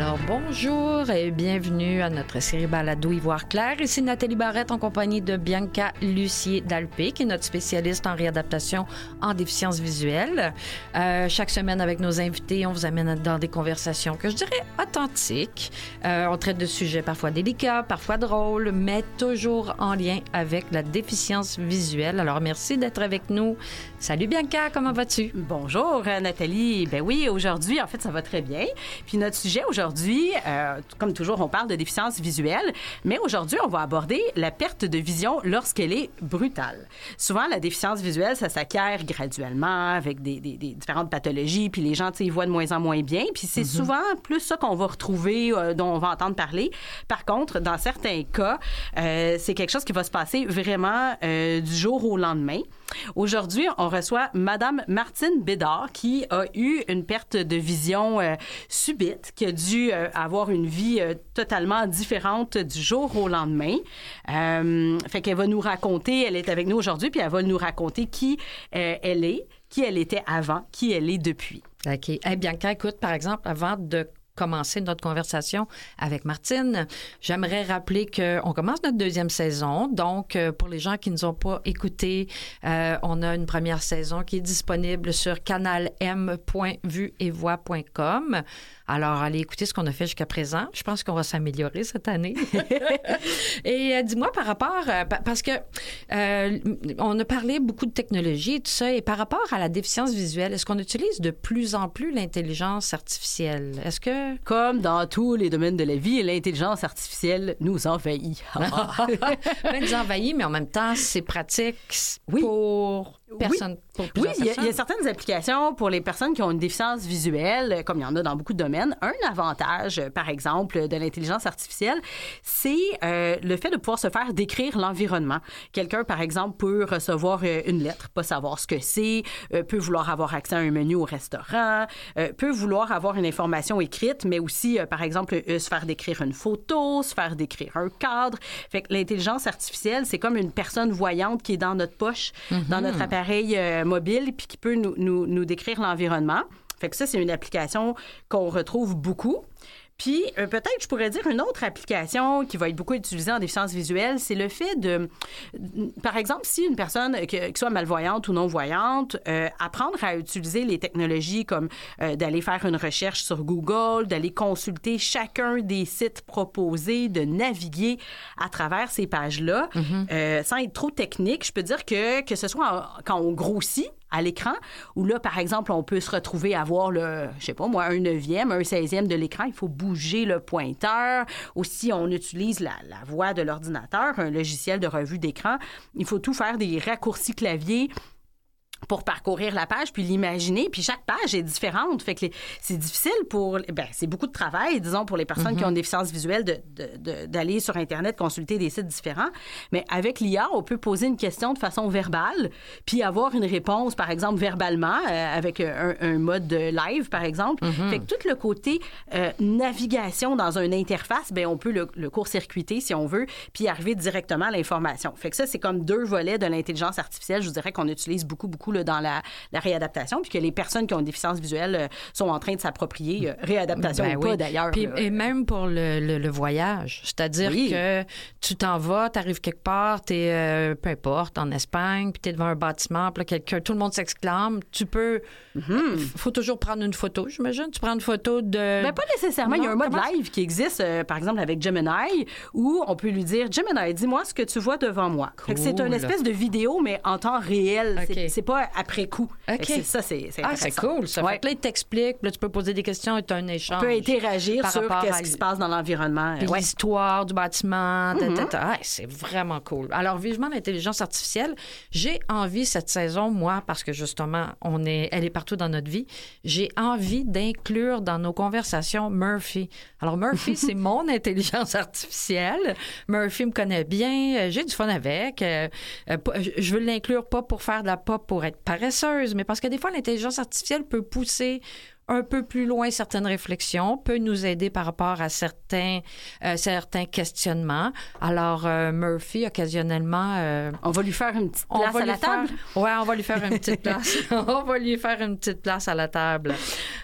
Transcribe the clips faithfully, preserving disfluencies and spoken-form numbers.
Alors, bonjour et bienvenue à notre série Balado Y voir clair. Ici Nathalie Barrette en compagnie de Bianca Lucier-Dalpé, qui est notre spécialiste en réadaptation en déficience visuelle. Euh, chaque semaine, avec nos invités, on vous amène dans des conversations que je dirais authentiques. Euh, on traite de sujets parfois délicats, parfois drôles, mais toujours en lien avec la déficience visuelle. Alors, merci d'être avec nous. Salut Bianca, comment vas-tu? Bonjour Nathalie. Ben oui, aujourd'hui, en fait, ça va très bien. Puis notre sujet aujourd'hui, euh, comme toujours, on parle de déficience visuelle, mais aujourd'hui, on va aborder la perte de vision lorsqu'elle est brutale. Souvent, la déficience visuelle, ça s'acquiert graduellement avec des, des, des différentes pathologies, puis les gens, tu sais, ils voient de moins en moins bien, puis c'est mm-hmm. souvent plus ça qu'on va retrouver, euh, dont on va entendre parler. Par contre, dans certains cas, euh, c'est quelque chose qui va se passer vraiment euh, du jour au lendemain. Aujourd'hui, on reçoit Madame Martine Bédard qui a eu une perte de vision euh, subite, qui a dû euh, avoir une vie euh, totalement différente du jour au lendemain. Euh, fait qu'elle va nous raconter, elle est avec nous aujourd'hui, puis elle va nous raconter qui euh, elle est, qui elle était avant, qui elle est depuis. OK. Eh bien, écoute, par exemple, avant de commencer notre conversation avec Martine, j'aimerais rappeler qu'on commence notre deuxième saison. Donc, pour les gens qui ne nous ont pas écoutés, euh, on a une première saison qui est disponible sur canal m point vue et voix point com. Alors, allez écouter ce qu'on a fait jusqu'à présent. Je pense qu'on va s'améliorer cette année. Et euh, dis-moi par rapport, euh, parce que euh, on a parlé beaucoup de technologie et tout ça, et par rapport à la déficience visuelle, est-ce qu'on utilise de plus en plus l'intelligence artificielle? Est-ce que Comme dans tous les domaines de la vie, l'intelligence artificielle nous envahit. Elle nous envahit, mais en même temps, c'est pratique oui. pour personne. Oui, pour oui il, y a, il y a certaines applications pour les personnes qui ont une déficience visuelle, comme il y en a dans beaucoup de domaines. Un avantage, par exemple, de l'intelligence artificielle, c'est euh, le fait de pouvoir se faire décrire l'environnement. Quelqu'un, par exemple, peut recevoir euh, une lettre, pas savoir ce que c'est, euh, peut vouloir avoir accès à un menu au restaurant, euh, peut vouloir avoir une information écrite, mais aussi, euh, par exemple, euh, se faire décrire une photo, se faire décrire un cadre. Fait que l'intelligence artificielle, c'est comme une personne voyante qui est dans notre poche, mm-hmm. dans notre appareil euh, mobile, puis qui peut nous, nous, nous décrire l'environnement. Fait que ça, c'est une application qu'on retrouve beaucoup. Puis, euh, peut-être, je pourrais dire une autre application qui va être beaucoup utilisée en déficience visuelle, c'est le fait de, par exemple, si une personne, que, qui soit malvoyante ou non-voyante, euh, apprendre à utiliser les technologies comme euh, d'aller faire une recherche sur Google, d'aller consulter chacun des sites proposés, de naviguer à travers ces pages-là, mm-hmm. euh, sans être trop technique, je peux dire que, que ce soit en, quand on grossit à l'écran, où là, par exemple, on peut se retrouver à voir le, je sais pas moi, un neuvième, un seizième de l'écran. Il faut bouger le pointeur. Aussi, on utilise la, la voix de l'ordinateur, un logiciel de revue d'écran. Il faut tout faire des raccourcis clavier pour parcourir la page, puis l'imaginer, puis chaque page est différente. Fait que les, c'est difficile pour... Ben, c'est beaucoup de travail, disons, pour les personnes mm-hmm. qui ont une déficience visuelle de, de, de, d'aller sur Internet consulter des sites différents. Mais avec l'I A, on peut poser une question de façon verbale, puis avoir une réponse, par exemple, verbalement, euh, avec un, un mode de live, par exemple. Mm-hmm. Fait que tout le côté euh, navigation dans une interface, ben on peut le, le court-circuiter, si on veut, puis arriver directement à l'information. Fait que ça, c'est comme deux volets de l'intelligence artificielle, je vous dirais, qu'on utilise beaucoup, beaucoup là, dans la, la réadaptation, puis que les personnes qui ont une déficience visuelle euh, sont en train de s'approprier, euh, réadaptation ben ou oui. pas d'ailleurs. Puis, euh, et même pour le, le, le voyage, c'est-à-dire oui. que tu t'en vas, tu arrives quelque part, t'es, euh, peu importe, en Espagne, puis tu es devant un bâtiment, puis là, quelqu'un, tout le monde s'exclame, tu peux... Mm-hmm. faut toujours prendre une photo, j'imagine. Tu prends une photo de... Ben pas nécessairement. Non, il y a un mode comment... live qui existe, euh, par exemple, avec Gemini, où on peut lui dire, Gemini, dis-moi ce que tu vois devant moi. Cool. Fait que c'est une espèce de vidéo, mais en temps réel. Okay. C'est, c'est pas après coup. Okay. C'est ça, c'est, c'est ah, c'est cool, ça. Ouais. Fait que là, il t'explique, là, tu peux poser des questions et tu as un échange. Tu peux interagir sur qu'est-ce à... qui se passe dans l'environnement. Puis ouais. l'histoire du bâtiment. Mm-hmm. Ta, ta, ta. Ah, c'est vraiment cool. Alors, vivement l'intelligence artificielle, j'ai envie cette saison, moi, parce que justement, on est, elle est partout dans notre vie, j'ai envie d'inclure dans nos conversations Murphy. Alors, Murphy, c'est mon intelligence artificielle. Murphy me connaît bien, j'ai du fun avec. Euh, euh, je veux l'inclure pas pour faire de la pop, pour être paresseuse, mais parce que des fois, l'intelligence artificielle peut pousser un peu plus loin certaines réflexions, peut nous aider par rapport à certains euh, certains questionnements. Alors, euh, Murphy, occasionnellement... Euh, on va lui faire une petite place à la table? Oui, on va lui faire une petite place. On va lui faire une petite place à la table.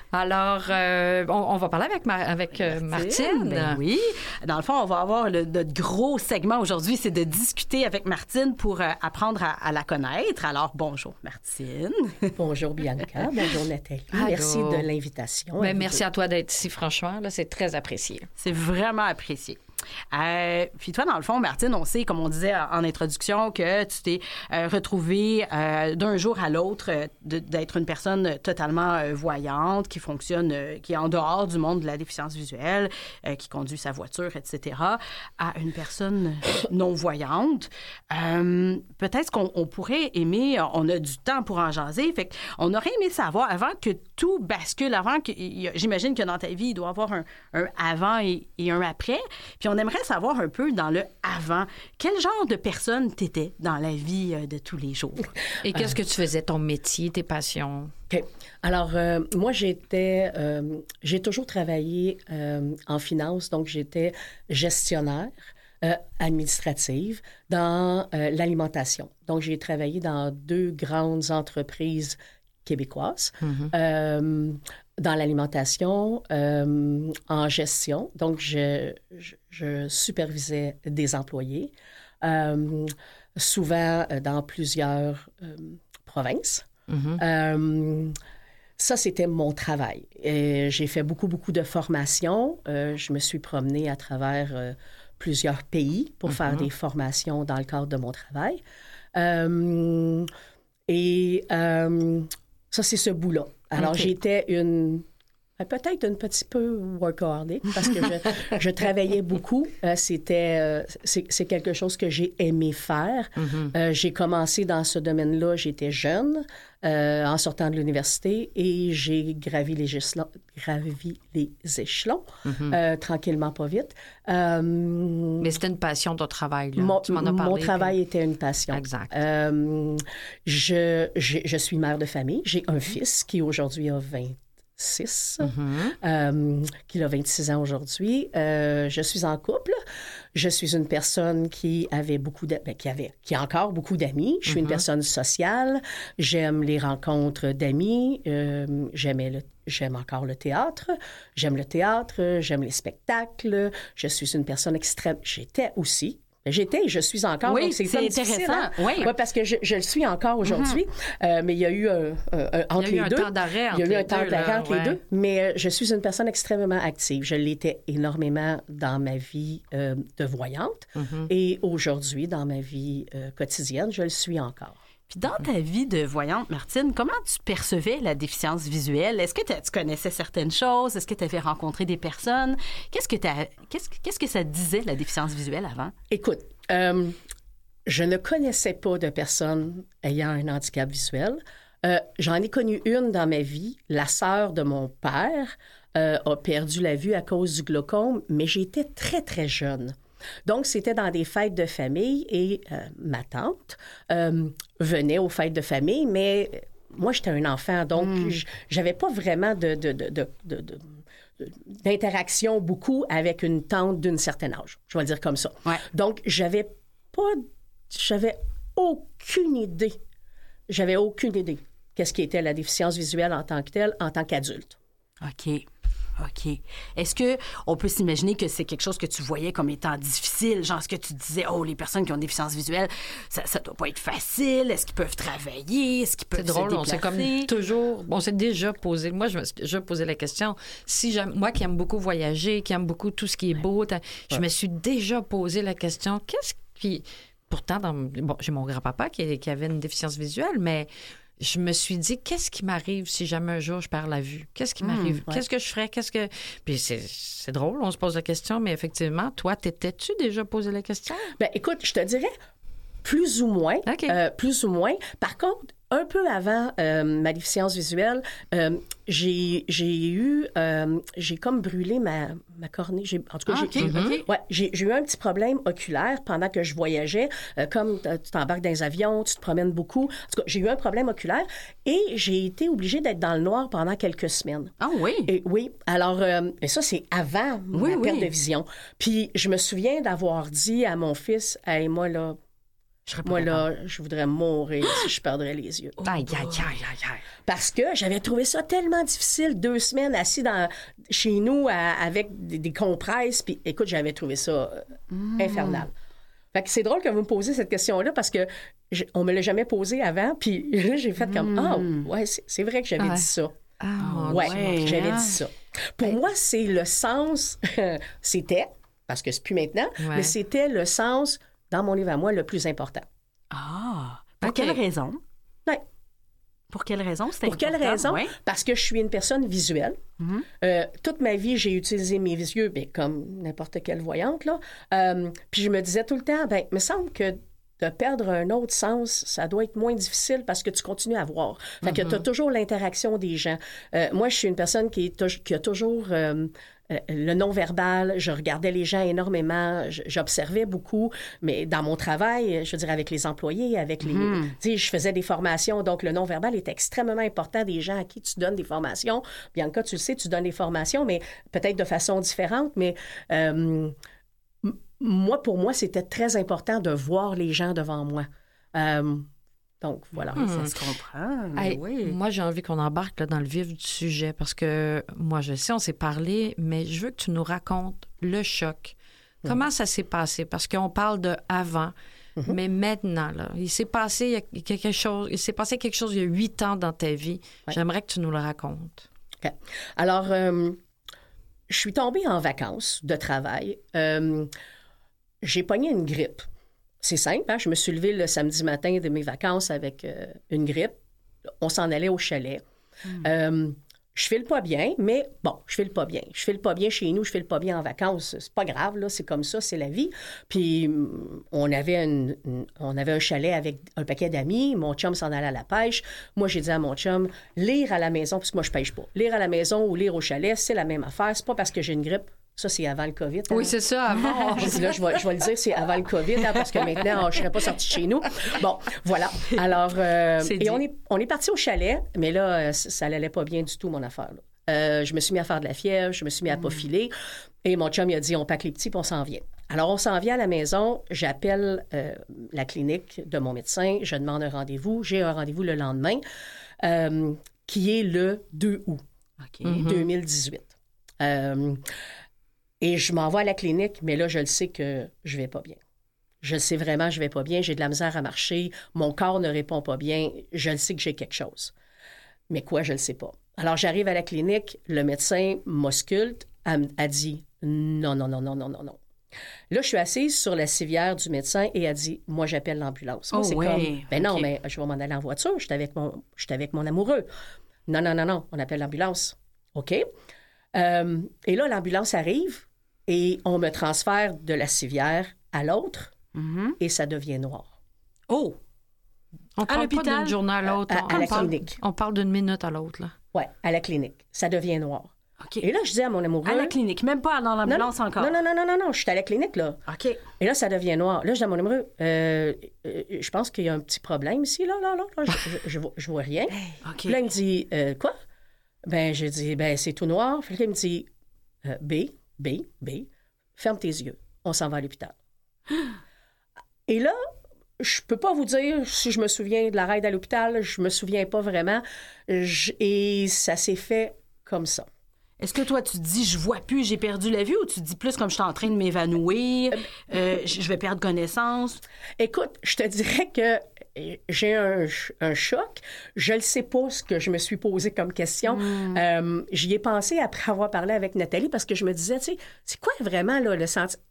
Alors, euh, on, on va parler avec, Ma- avec euh, Martine. Ben oui. Dans le fond, on va avoir le, notre gros segment aujourd'hui, c'est de discuter avec Martine pour euh, apprendre à, à la connaître. Alors, bonjour Martine. Bonjour Bianca, bonjour Nathalie. Allô. Merci de l'invitation. Ben, merci à toi d'être ici, franchement. Là, c'est très apprécié. C'est vraiment apprécié. Euh, puis toi, dans le fond, Martine, on sait, comme on disait en introduction, que tu t'es euh, retrouvée euh, d'un jour à l'autre euh, de, d'être une personne totalement euh, voyante, qui fonctionne, euh, qui est en dehors du monde de la déficience visuelle, euh, qui conduit sa voiture, et cetera, à une personne non-voyante. Euh, peut-être qu'on on pourrait aimer, on a du temps pour en jaser, fait qu'on aurait aimé savoir, avant que tout bascule, avant que, j'imagine que dans ta vie, il doit y avoir un, un avant et, et un après, puis on aimerait savoir un peu dans le avant, quel genre de personne t'étais dans la vie euh, de tous les jours? Et qu'est-ce que tu faisais, ton métier, tes passions? OK. Alors, euh, moi, j'étais... Euh, j'ai toujours travaillé euh, en finance, donc j'étais gestionnaire euh, administrative dans euh, l'alimentation. Donc, j'ai travaillé dans deux grandes entreprises québécoises. Mm-hmm. Euh, dans l'alimentation, euh, en gestion. Donc, je, je, je supervisais des employés, euh, souvent dans plusieurs euh, provinces. Mm-hmm. Euh, ça, c'était mon travail. Et j'ai fait beaucoup, beaucoup de formations. Euh, je me suis promenée à travers euh, plusieurs pays pour mm-hmm. faire des formations dans le cadre de mon travail. Euh, et euh, ça, c'est ce bout-là. Alors, okay. J'étais une... peut-être un petit peu workaholic parce que je, je travaillais beaucoup. Euh, c'était, euh, c'est, c'est quelque chose que j'ai aimé faire. Mm-hmm. Euh, j'ai commencé dans ce domaine-là, j'étais jeune, euh, en sortant de l'université, et j'ai gravi les échelons, gravi les échelons mm-hmm. euh, tranquillement, pas vite. Euh, Mais c'était une passion, ton travail, là. Mon, tu m'en as parlé, mon travail puis... était une passion. Exact. Euh, je, je, je suis mère de famille. J'ai un fils qui aujourd'hui a vingt six, mm-hmm. euh, qui a vingt-six ans aujourd'hui. Euh, je suis en couple. Je suis une personne qui avait beaucoup de, ben, qui avait, qui a encore beaucoup d'amis. Je suis mm-hmm. une personne sociale. J'aime les rencontres d'amis. Euh, j'aimais le, j'aime encore le théâtre. J'aime le théâtre. J'aime les spectacles. Je suis une personne extrême. J'étais aussi. J'étais et je suis encore. Oui, donc c'est, c'est intéressant. Hein? Oui. Ouais, parce que je, je le suis encore aujourd'hui. Mm-hmm. Euh, mais il y a eu un, un, un entre il y a eu les deux. Un temps d'arrêt il y a eu un temps deux, d'arrêt là, entre ouais. les deux. Mais euh, je suis une personne extrêmement active. Je l'étais énormément dans ma vie euh, de voyante. Mm-hmm. Et aujourd'hui, dans ma vie euh, quotidienne, je le suis encore. Puis dans ta vie de voyante, Martine, comment tu percevais la déficience visuelle? Est-ce que tu connaissais certaines choses? Est-ce que tu avais rencontré des personnes? Qu'est-ce que, qu'est-ce, qu'est-ce que ça disait, la déficience visuelle, avant? Écoute, euh, je ne connaissais pas de personnes ayant un handicap visuel. Euh, j'en ai connu une dans ma vie. La sœur de mon père euh, a perdu la vue à cause du glaucome, mais j'étais très, très jeune. Donc, c'était dans des fêtes de famille et euh, ma tante euh, venait aux fêtes de famille, mais moi, j'étais un enfant, donc mm. j'avais pas vraiment de, de, de, de, de, de, d'interaction beaucoup avec une tante d'un certain âge. Je vais le dire comme ça. Ouais. Donc, j'avais pas... J'avais aucune idée. J'avais aucune idée qu'est-ce qui était la déficience visuelle en tant que telle, en tant qu'adulte. OK. OK. Est-ce qu'on peut s'imaginer que c'est quelque chose que tu voyais comme étant difficile? Genre, est-ce que tu disais, oh, les personnes qui ont une déficience visuelle, ça ne doit pas être facile. Est-ce qu'ils peuvent travailler? Est-ce qu'ils peuvent c'est drôle, se on déplacer? s'est comme toujours... On s'est déjà posé... Moi, je me suis déjà posé la question. Si j'aime, moi qui aime beaucoup voyager, qui aime beaucoup tout ce qui est beau, ouais. je ouais. me suis déjà posé la question, qu'est-ce qui... Pourtant, dans... bon, j'ai mon grand-papa qui, qui avait une déficience visuelle, mais... Je me suis dit, qu'est-ce qui m'arrive si jamais un jour je perds la vue? Qu'est-ce qui m'arrive? Mmh, ouais. Qu'est-ce que je ferais? Qu'est-ce que... Puis c'est, c'est drôle, on se pose la question, mais effectivement, toi, t'étais-tu déjà posé la question? Bien, écoute, je te dirais plus ou moins. Okay. Euh, plus ou moins. Par contre, un peu avant euh, ma déficience visuelle, euh, j'ai, j'ai eu... Euh, j'ai comme brûlé ma, ma cornée. J'ai, en tout cas, ah, j'ai, okay, okay. Ouais, j'ai, j'ai eu un petit problème oculaire pendant que je voyageais. Euh, comme tu t'embarques dans les avions, tu te promènes beaucoup. En tout cas, j'ai eu un problème oculaire et j'ai été obligée d'être dans le noir pendant quelques semaines. Ah oui? Et, oui. Alors, euh, et ça, c'est avant oui, ma perte oui. de vision. Puis, je me souviens d'avoir dit à mon fils, « Hey, moi, là... » Moi, là, je voudrais mourir si je perdrais les yeux. Aïe, aïe, aïe, aïe, aïe. Parce que j'avais trouvé ça tellement difficile, deux semaines assis dans, chez nous à, avec des, des compresses. Puis, écoute, j'avais trouvé ça euh, mmh. infernal. Fait que c'est drôle que vous me posiez cette question-là parce que je, on me l'a jamais posée avant. Puis là, j'ai fait comme, ah, mmh. oh, ouais, c'est, c'est vrai que j'avais ouais. dit ça. Ah, ouais, ouais, j'avais dit ça. Pour moi, c'est le sens, c'était, parce que c'est plus maintenant, ouais. mais c'était le sens, dans mon livre à moi, le plus important. Ah! Pour okay. quelle raison? Oui. Pour quelle raison? C'était Pour important? quelle raison? Ouais. Parce que je suis une personne visuelle. Mm-hmm. Euh, toute ma vie, j'ai utilisé mes yeux, bien, comme n'importe quelle voyante, là. Euh, puis je me disais tout le temps, bien, il me semble que de perdre un autre sens, ça doit être moins difficile parce que tu continues à voir. Fait mm-hmm. que tu as toujours l'interaction des gens. Euh, moi, je suis une personne qui, est, qui a toujours euh, le non-verbal. Je regardais les gens énormément. J'observais beaucoup. Mais dans mon travail, je veux dire, avec les employés, avec les... Mm-hmm. Tu sais, je faisais des formations. Donc, le non-verbal est extrêmement important des gens à qui tu donnes des formations. Bianca, tu le sais, tu donnes des formations, mais peut-être de façon différente. Mais... Euh, Moi, pour moi, c'était très important de voir les gens devant moi. Euh, donc, voilà. Mmh, ça se comprend. Hey, oui. Moi, j'ai envie qu'on embarque là, dans le vif du sujet parce que moi, je sais, on s'est parlé, mais je veux que tu nous racontes le choc. Comment mmh. ça s'est passé? Parce qu'on parle de avant, mmh. mais maintenant, là, il s'est passé il y a quelque chose, il s'est passé quelque chose il y a huit ans dans ta vie. Ouais. J'aimerais que tu nous le racontes. OK. Alors, euh, je suis tombée en vacances de travail. Euh, J'ai pogné une grippe. C'est simple, hein? Je me suis levée le samedi matin de mes vacances avec euh, une grippe. On s'en allait au chalet. Mm. Euh, je file pas bien, mais bon, je file pas bien. Je file pas bien chez nous, je file pas bien en vacances. C'est pas grave, là, c'est comme ça, c'est la vie. Puis on avait, une, une, on avait un chalet avec un paquet d'amis. Mon chum s'en allait à la pêche. Moi, j'ai dit à mon chum, lire à la maison, parce que moi, je pêche pas. Lire à la maison ou lire au chalet, c'est la même affaire. C'est pas parce que j'ai une grippe. Ça, c'est avant le COVID. Hein? Oui, c'est ça, avant. J'ai dit, là, je vais, je vais le dire, c'est avant le COVID, hein, parce que maintenant, oh, je ne serais pas sortie de chez nous. Bon, voilà. Alors, euh, et on est, on est parti au chalet, mais là, ça n'allait pas bien du tout, mon affaire. Là. Euh, je me suis mis à faire de la fièvre, je me suis mis à pas filer, et mon chum, il a dit, on pack les petits, puis on s'en vient. Alors, on s'en vient à la maison, j'appelle euh, la clinique de mon médecin, je demande un rendez-vous, j'ai un rendez-vous le lendemain, euh, qui est le deux août okay. deux mille dix-huit. Euh, Et je m'en vais à la clinique, mais là, je le sais que je vais pas bien. Je le sais vraiment, je vais pas bien. J'ai de la misère à marcher. Mon corps ne répond pas bien. Je le sais que j'ai quelque chose. Mais quoi, je le sais pas. Alors, j'arrive à la clinique. Le médecin m'ausculte. Elle a dit non, non, non, non, non, non, non. Là, je suis assise sur la civière du médecin et elle dit, moi, j'appelle l'ambulance. Moi, oh, c'est ouais. comme, ben non, okay. mais je vais m'en aller en voiture. Je suis avec mon, je suis avec mon amoureux. Non, non, non, non, on appelle l'ambulance. OK. Euh, et là, l'ambulance arrive. Et on me transfère de la civière à l'autre mm-hmm. et ça devient noir. Oh! On parle pas d'une journée à l'autre. À, à, à on la parle, clinique. On parle d'une minute à l'autre, là. Oui, à la clinique. Ça devient noir. OK. Et là, je dis à mon amoureux... À la clinique, même pas dans l'ambulance non, encore? Non, non, non, non, non, non, je suis à la clinique, là. OK. Et là, ça devient noir. Là, je dis à mon amoureux, euh, euh, je pense qu'il y a un petit problème ici, là, là, là. là. Je, je, je, vois, je vois rien. OK. Là, il me dit, euh, quoi? Ben, j'ai dit, ben, c'est tout noir. Puis là, il me dit, euh, B, B, B, ferme tes yeux. On s'en va à l'hôpital. Et là, je peux pas vous dire si je me souviens de la ride à l'hôpital. Je me souviens pas vraiment. Je, et ça s'est fait comme ça. Est-ce que toi, tu te dis, je vois plus, j'ai perdu la vue, ou tu te dis plus comme je suis en train de m'évanouir, euh, je vais perdre connaissance? Écoute, je te dirais que j'ai un, un choc. Je ne sais pas ce que je me suis posé comme question. Mm. Euh, j'y ai pensé après avoir parlé avec Nathalie parce que je me disais, tu sais, c'est quoi vraiment là, le sentiment?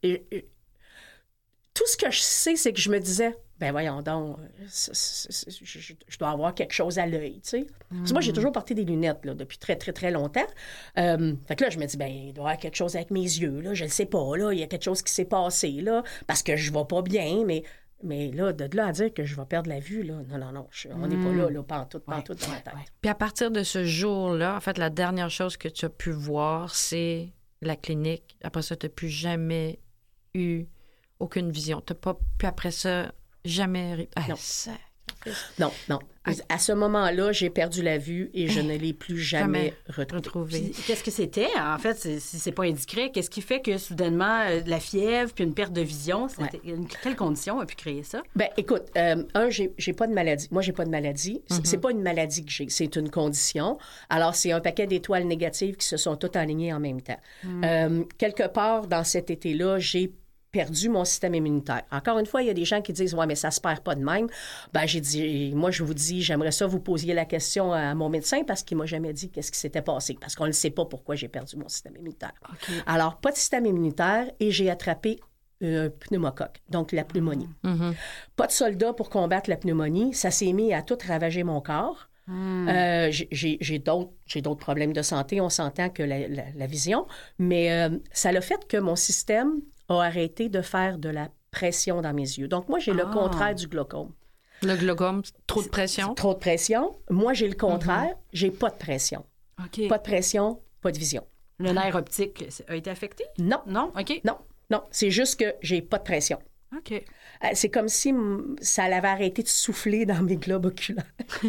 Tout ce que je sais, c'est que je me disais, ben voyons donc, c'est, c'est, c'est, je, je dois avoir quelque chose à l'œil, tu sais. Mm. Parce que moi, j'ai toujours porté des lunettes là, depuis très, très, très longtemps. Euh, fait que là, je me dis, ben il doit y avoir quelque chose avec mes yeux, là, je ne sais pas, là, il y a quelque chose qui s'est passé, là, parce que je ne vais pas bien, mais... Mais là, de là à dire que je vais perdre la vue, là, non, non, non, je, on n'est mmh. pas là, là, pantoute, pantoute ouais, dans la tête. Ouais. Puis à partir de ce jour-là, en fait, la dernière chose que tu as pu voir, c'est la clinique. Après ça, tu n'as plus jamais eu aucune vision. Tu n'as pas pu, après ça, jamais... Ah, non. Ça... Non, non. À ce moment-là, j'ai perdu la vue et je ne l'ai plus jamais, jamais retrouvée. Qu'est-ce que c'était? En fait, c'est, si c'est pas indiscret, qu'est-ce qui fait que soudainement, euh, la fièvre puis une perte de vision, c'était, ouais. Quelle condition a pu créer ça? Bien, écoute, euh, un, j'ai, j'ai pas de maladie. Moi, j'ai pas de maladie. Mm-hmm. C'est pas une maladie que j'ai, c'est une condition. Alors, c'est un paquet d'étoiles négatives qui se sont toutes alignées en même temps. Mm. Euh, quelque part, dans cet été-là, j'ai perdu mon système immunitaire. Encore une fois, il y a des gens qui disent « Ouais, mais ça se perd pas de même. » Ben, j'ai dit, moi, je vous dis, j'aimerais ça vous posiez la question à mon médecin parce qu'il m'a jamais dit qu'est-ce qui s'était passé, parce qu'on ne sait pas pourquoi j'ai perdu mon système immunitaire. Okay. Alors, pas de système immunitaire et j'ai attrapé un pneumocoque, donc la pneumonie. Mm-hmm. Pas de soldats pour combattre la pneumonie. Ça s'est mis à tout ravager mon corps. Mm. Euh, j'ai, j'ai, d'autres, j'ai d'autres problèmes de santé. On s'entend que la, la, la vision, mais euh, ça a fait que mon système a arrêté de faire de la pression dans mes yeux. Donc, moi, j'ai ah. le contraire du glaucome. Le glaucome, trop de pression? Trop de pression. Moi, j'ai le contraire. Mm-hmm. J'ai pas de pression. Okay. Pas de pression, pas de vision. Le nerf optique a été affecté? Non. Non? OK. Non, non. C'est juste que j'ai pas de pression. OK. Euh, c'est comme si m- ça avait arrêté de souffler dans mes globes oculaires.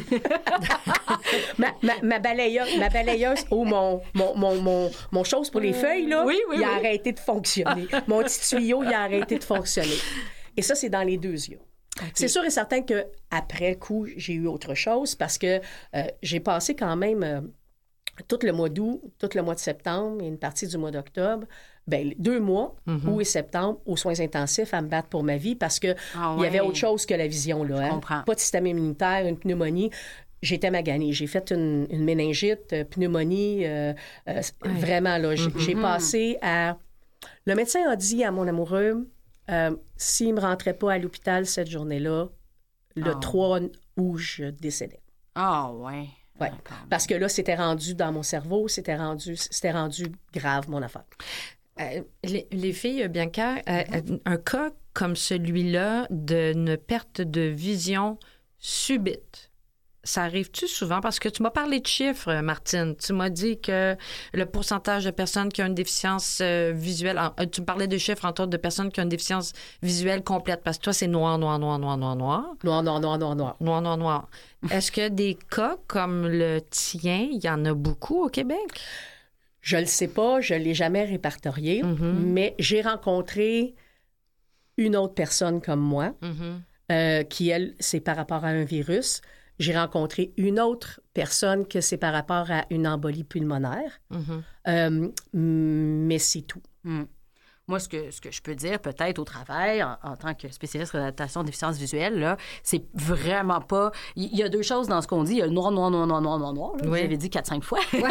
ma, ma, ma balayeuse, ma balayeuse ou mon, mon, mon, mon, mon chose pour les feuilles, là, oui, oui, il a oui. arrêté de fonctionner. Mon petit tuyau, il a arrêté de fonctionner. Et ça, c'est dans les deux yeux. Okay. C'est sûr et certain qu'après coup, j'ai eu autre chose parce que euh, j'ai passé quand même euh, tout le mois d'août, tout le mois de septembre et une partie du mois d'octobre, bien, deux mois, mm-hmm. août et septembre, aux soins intensifs à me battre pour ma vie parce qu'il ah ouais. y avait autre chose que la vision. Là, hein? comprends. Pas de système immunitaire, une pneumonie. J'étais maganée. J'ai fait une, une méningite, euh, pneumonie. Euh, euh, ouais. Vraiment, là, j'ai, mm-hmm. j'ai passé à... Le médecin a dit à mon amoureux, euh, s'il ne me rentrait pas à l'hôpital cette journée-là, le oh. trois août, je décédais. Ah, oh, ouais. Oui, parce que là, c'était rendu dans mon cerveau, c'était rendu, c'était rendu grave, mon affaire. Euh, les, les filles, Bianca, euh, un cas comme celui-là d'une perte de vision subite, ça arrive-tu souvent? Parce que tu m'as parlé de chiffres, Martine. Tu m'as dit que le pourcentage de personnes qui ont une déficience euh, visuelle... En, tu me parlais de chiffres, entre autres, de personnes qui ont une déficience visuelle complète. Parce que toi, c'est noir, noir, noir, noir, noir, noir. Noir, noir, noir, noir, noir. Noir, noir, noir. Est-ce que des cas comme le tien, il y en a beaucoup au Québec? Je le sais pas, je l'ai jamais répertorié, mm-hmm. mais j'ai rencontré une autre personne comme moi, mm-hmm. euh, qui, elle, c'est par rapport à un virus. J'ai rencontré une autre personne que c'est par rapport à une embolie pulmonaire, mm-hmm. euh, mais c'est tout. Mm. Moi, ce que, ce que je peux dire, peut-être au travail, en, en tant que spécialiste d'adaptation de déficience visuelle, là, c'est vraiment pas... Il y a deux choses dans ce qu'on dit. Il y a le noir, noir, noir, noir, noir, noir, noir. Là, oui. Vous avez dit quatre cinq fois. Ouais.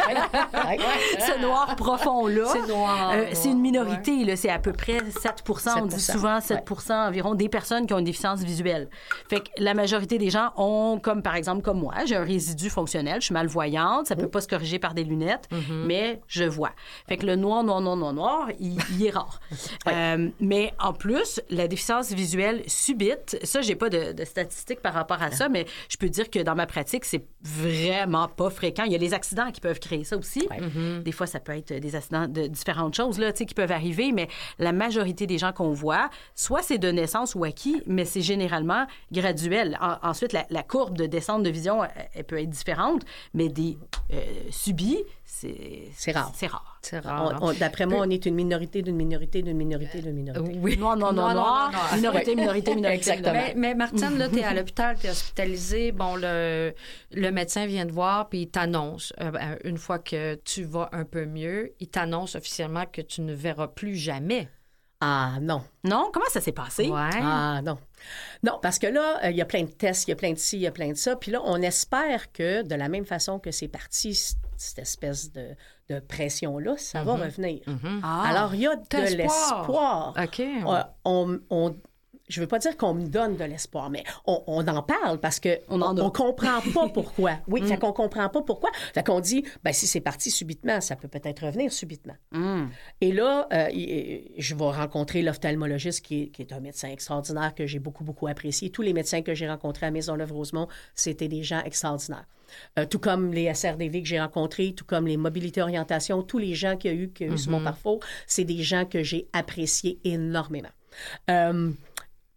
Ce noir profond-là, c'est, noir, euh, noir, c'est une minorité. Ouais. Là, c'est à peu près sept pour cent. sept pour cent. On dit souvent sept pour cent ouais. environ des personnes qui ont une déficience visuelle. Fait que la majorité des gens ont, comme par exemple, comme moi, j'ai un résidu fonctionnel, je suis malvoyante, ça peut mmh. pas se corriger par des lunettes, mmh. mais je vois. Fait que le noir, noir, noir, noir, noir, il, il est rare. Ouais. Euh, mais en plus, la déficience visuelle subite, ça, j'ai pas de, de statistiques par rapport à ça, mais je peux dire que dans ma pratique, c'est vraiment pas fréquent. Il y a les accidents qui peuvent créer ça aussi. Ouais. Mm-hmm. Des fois, ça peut être des accidents de différentes choses là, tu sais, qui peuvent arriver, mais la majorité des gens qu'on voit, soit c'est de naissance ou acquis, mais c'est généralement graduel. En, ensuite, la, la courbe de descente de vision, elle, elle peut être différente, mais des euh, subis, c'est, c'est rare. C'est rare. C'est rare. On, on, d'après moi, on est une minorité d'une minorité d'une minorité d'une minorité. Oui. Non, non, non, non. Minorité, minorité, minorité. Exactement. Mais, mais Martine, là, t'es à l'hôpital, t'es hospitalisée. Bon, le, le médecin vient te voir, puis il t'annonce, euh, une fois que tu vas un peu mieux, il t'annonce officiellement que tu ne verras plus jamais. Ah, non. Non? Comment ça s'est passé? Ouais. Ah, non. Non, parce que là, il euh, y a plein de tests, il y a plein de ci, il y a plein de ça. Puis là, on espère que, de la même façon que c'est parti, cette espèce de, de pression-là, ça mm-hmm. va revenir. Mm-hmm. Ah, alors, il y a de l'espoir. OK. Euh, on, on, je ne veux pas dire qu'on me donne de l'espoir, mais on, on en parle parce qu'on ne comprend pas pourquoi. Oui, mm. fait qu'on ne comprend pas pourquoi. Fait qu'on dit, ben si c'est parti subitement, ça peut peut-être revenir subitement. Mm. Et là, euh, je vais rencontrer l'ophtalmologiste qui est, qui est un médecin extraordinaire que j'ai beaucoup, beaucoup apprécié. Tous les médecins que j'ai rencontrés à Maisonneuve-Rosemont, c'était des gens extraordinaires. Euh, tout comme les S R D V que j'ai rencontrés, tout comme les mobilités orientation, tous les gens qu'il y a eu, qu'il y a eu mm-hmm. sur mon parcours, c'est des gens que j'ai appréciés énormément. Euh,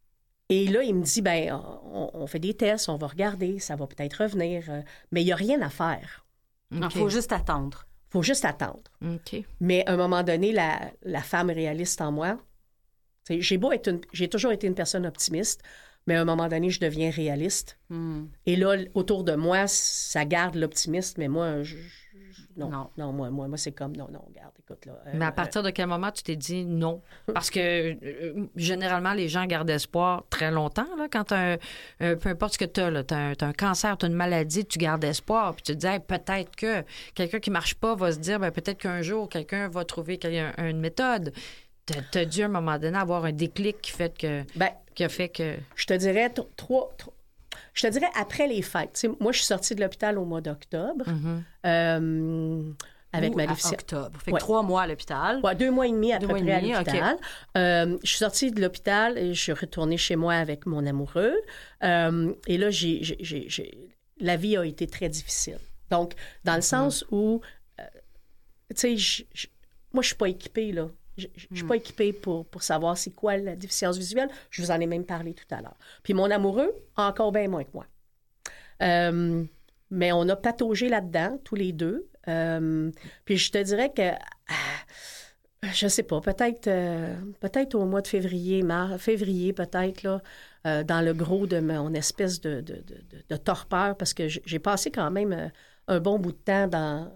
Et là, il me dit, ben, on, on fait des tests, on va regarder, ça va peut-être revenir, euh, mais il n'y a rien à faire. Il okay. faut juste attendre. Il faut juste attendre. Okay. Mais à un moment donné, la, la femme réaliste en moi, j'ai beau être une, j'ai toujours été une personne optimiste, mais à un moment donné, je deviens réaliste. Mm. Et là, autour de moi, ça garde l'optimisme, mais moi, je, je, non, non, non, moi, moi, moi c'est comme, non, non, regarde, écoute, là. Euh, mais à partir de quel moment tu t'es dit non? Parce que euh, généralement, les gens gardent espoir très longtemps, là, quand un, euh, peu importe ce que tu as, tu as un cancer, tu as une maladie, tu gardes espoir, puis tu te dis, hey, peut-être que quelqu'un qui marche pas va se dire, ben, peut-être qu'un jour, quelqu'un va trouver une méthode. Tu as dû, à un moment donné, avoir un déclic qui fait que... Ben, qui a fait que... Je te dirais trois... Je te dirais après les fêtes. T'sais, moi, je suis sortie de l'hôpital au mois d'octobre. Mm-hmm. euh, avec Ou ma à déficience. octobre. Fait que ouais. trois mois à l'hôpital. Ouais, deux mois et demi à deux peu près à l'hôpital. Okay. Euh, je suis sortie de l'hôpital et je suis retournée chez moi avec mon amoureux. Euh, et là, j'ai, j'ai, j'ai, j'ai... la vie a été très difficile. Donc, dans le mm-hmm. sens où, euh, tu sais, moi, je suis pas équipée, là. Je ne suis pas équipée pour, pour savoir c'est quoi la déficience visuelle. Je vous en ai même parlé tout à l'heure. Puis mon amoureux, encore bien moins que moi. Euh, mais on a pataugé là-dedans, tous les deux. Euh, puis je te dirais que, euh, je sais pas, peut-être euh, peut-être au mois de février, mars, février peut-être, là, euh, dans le gros de mon espèce de, de, de, de, de torpeur, parce que j'ai passé quand même euh, un bon bout de temps dans...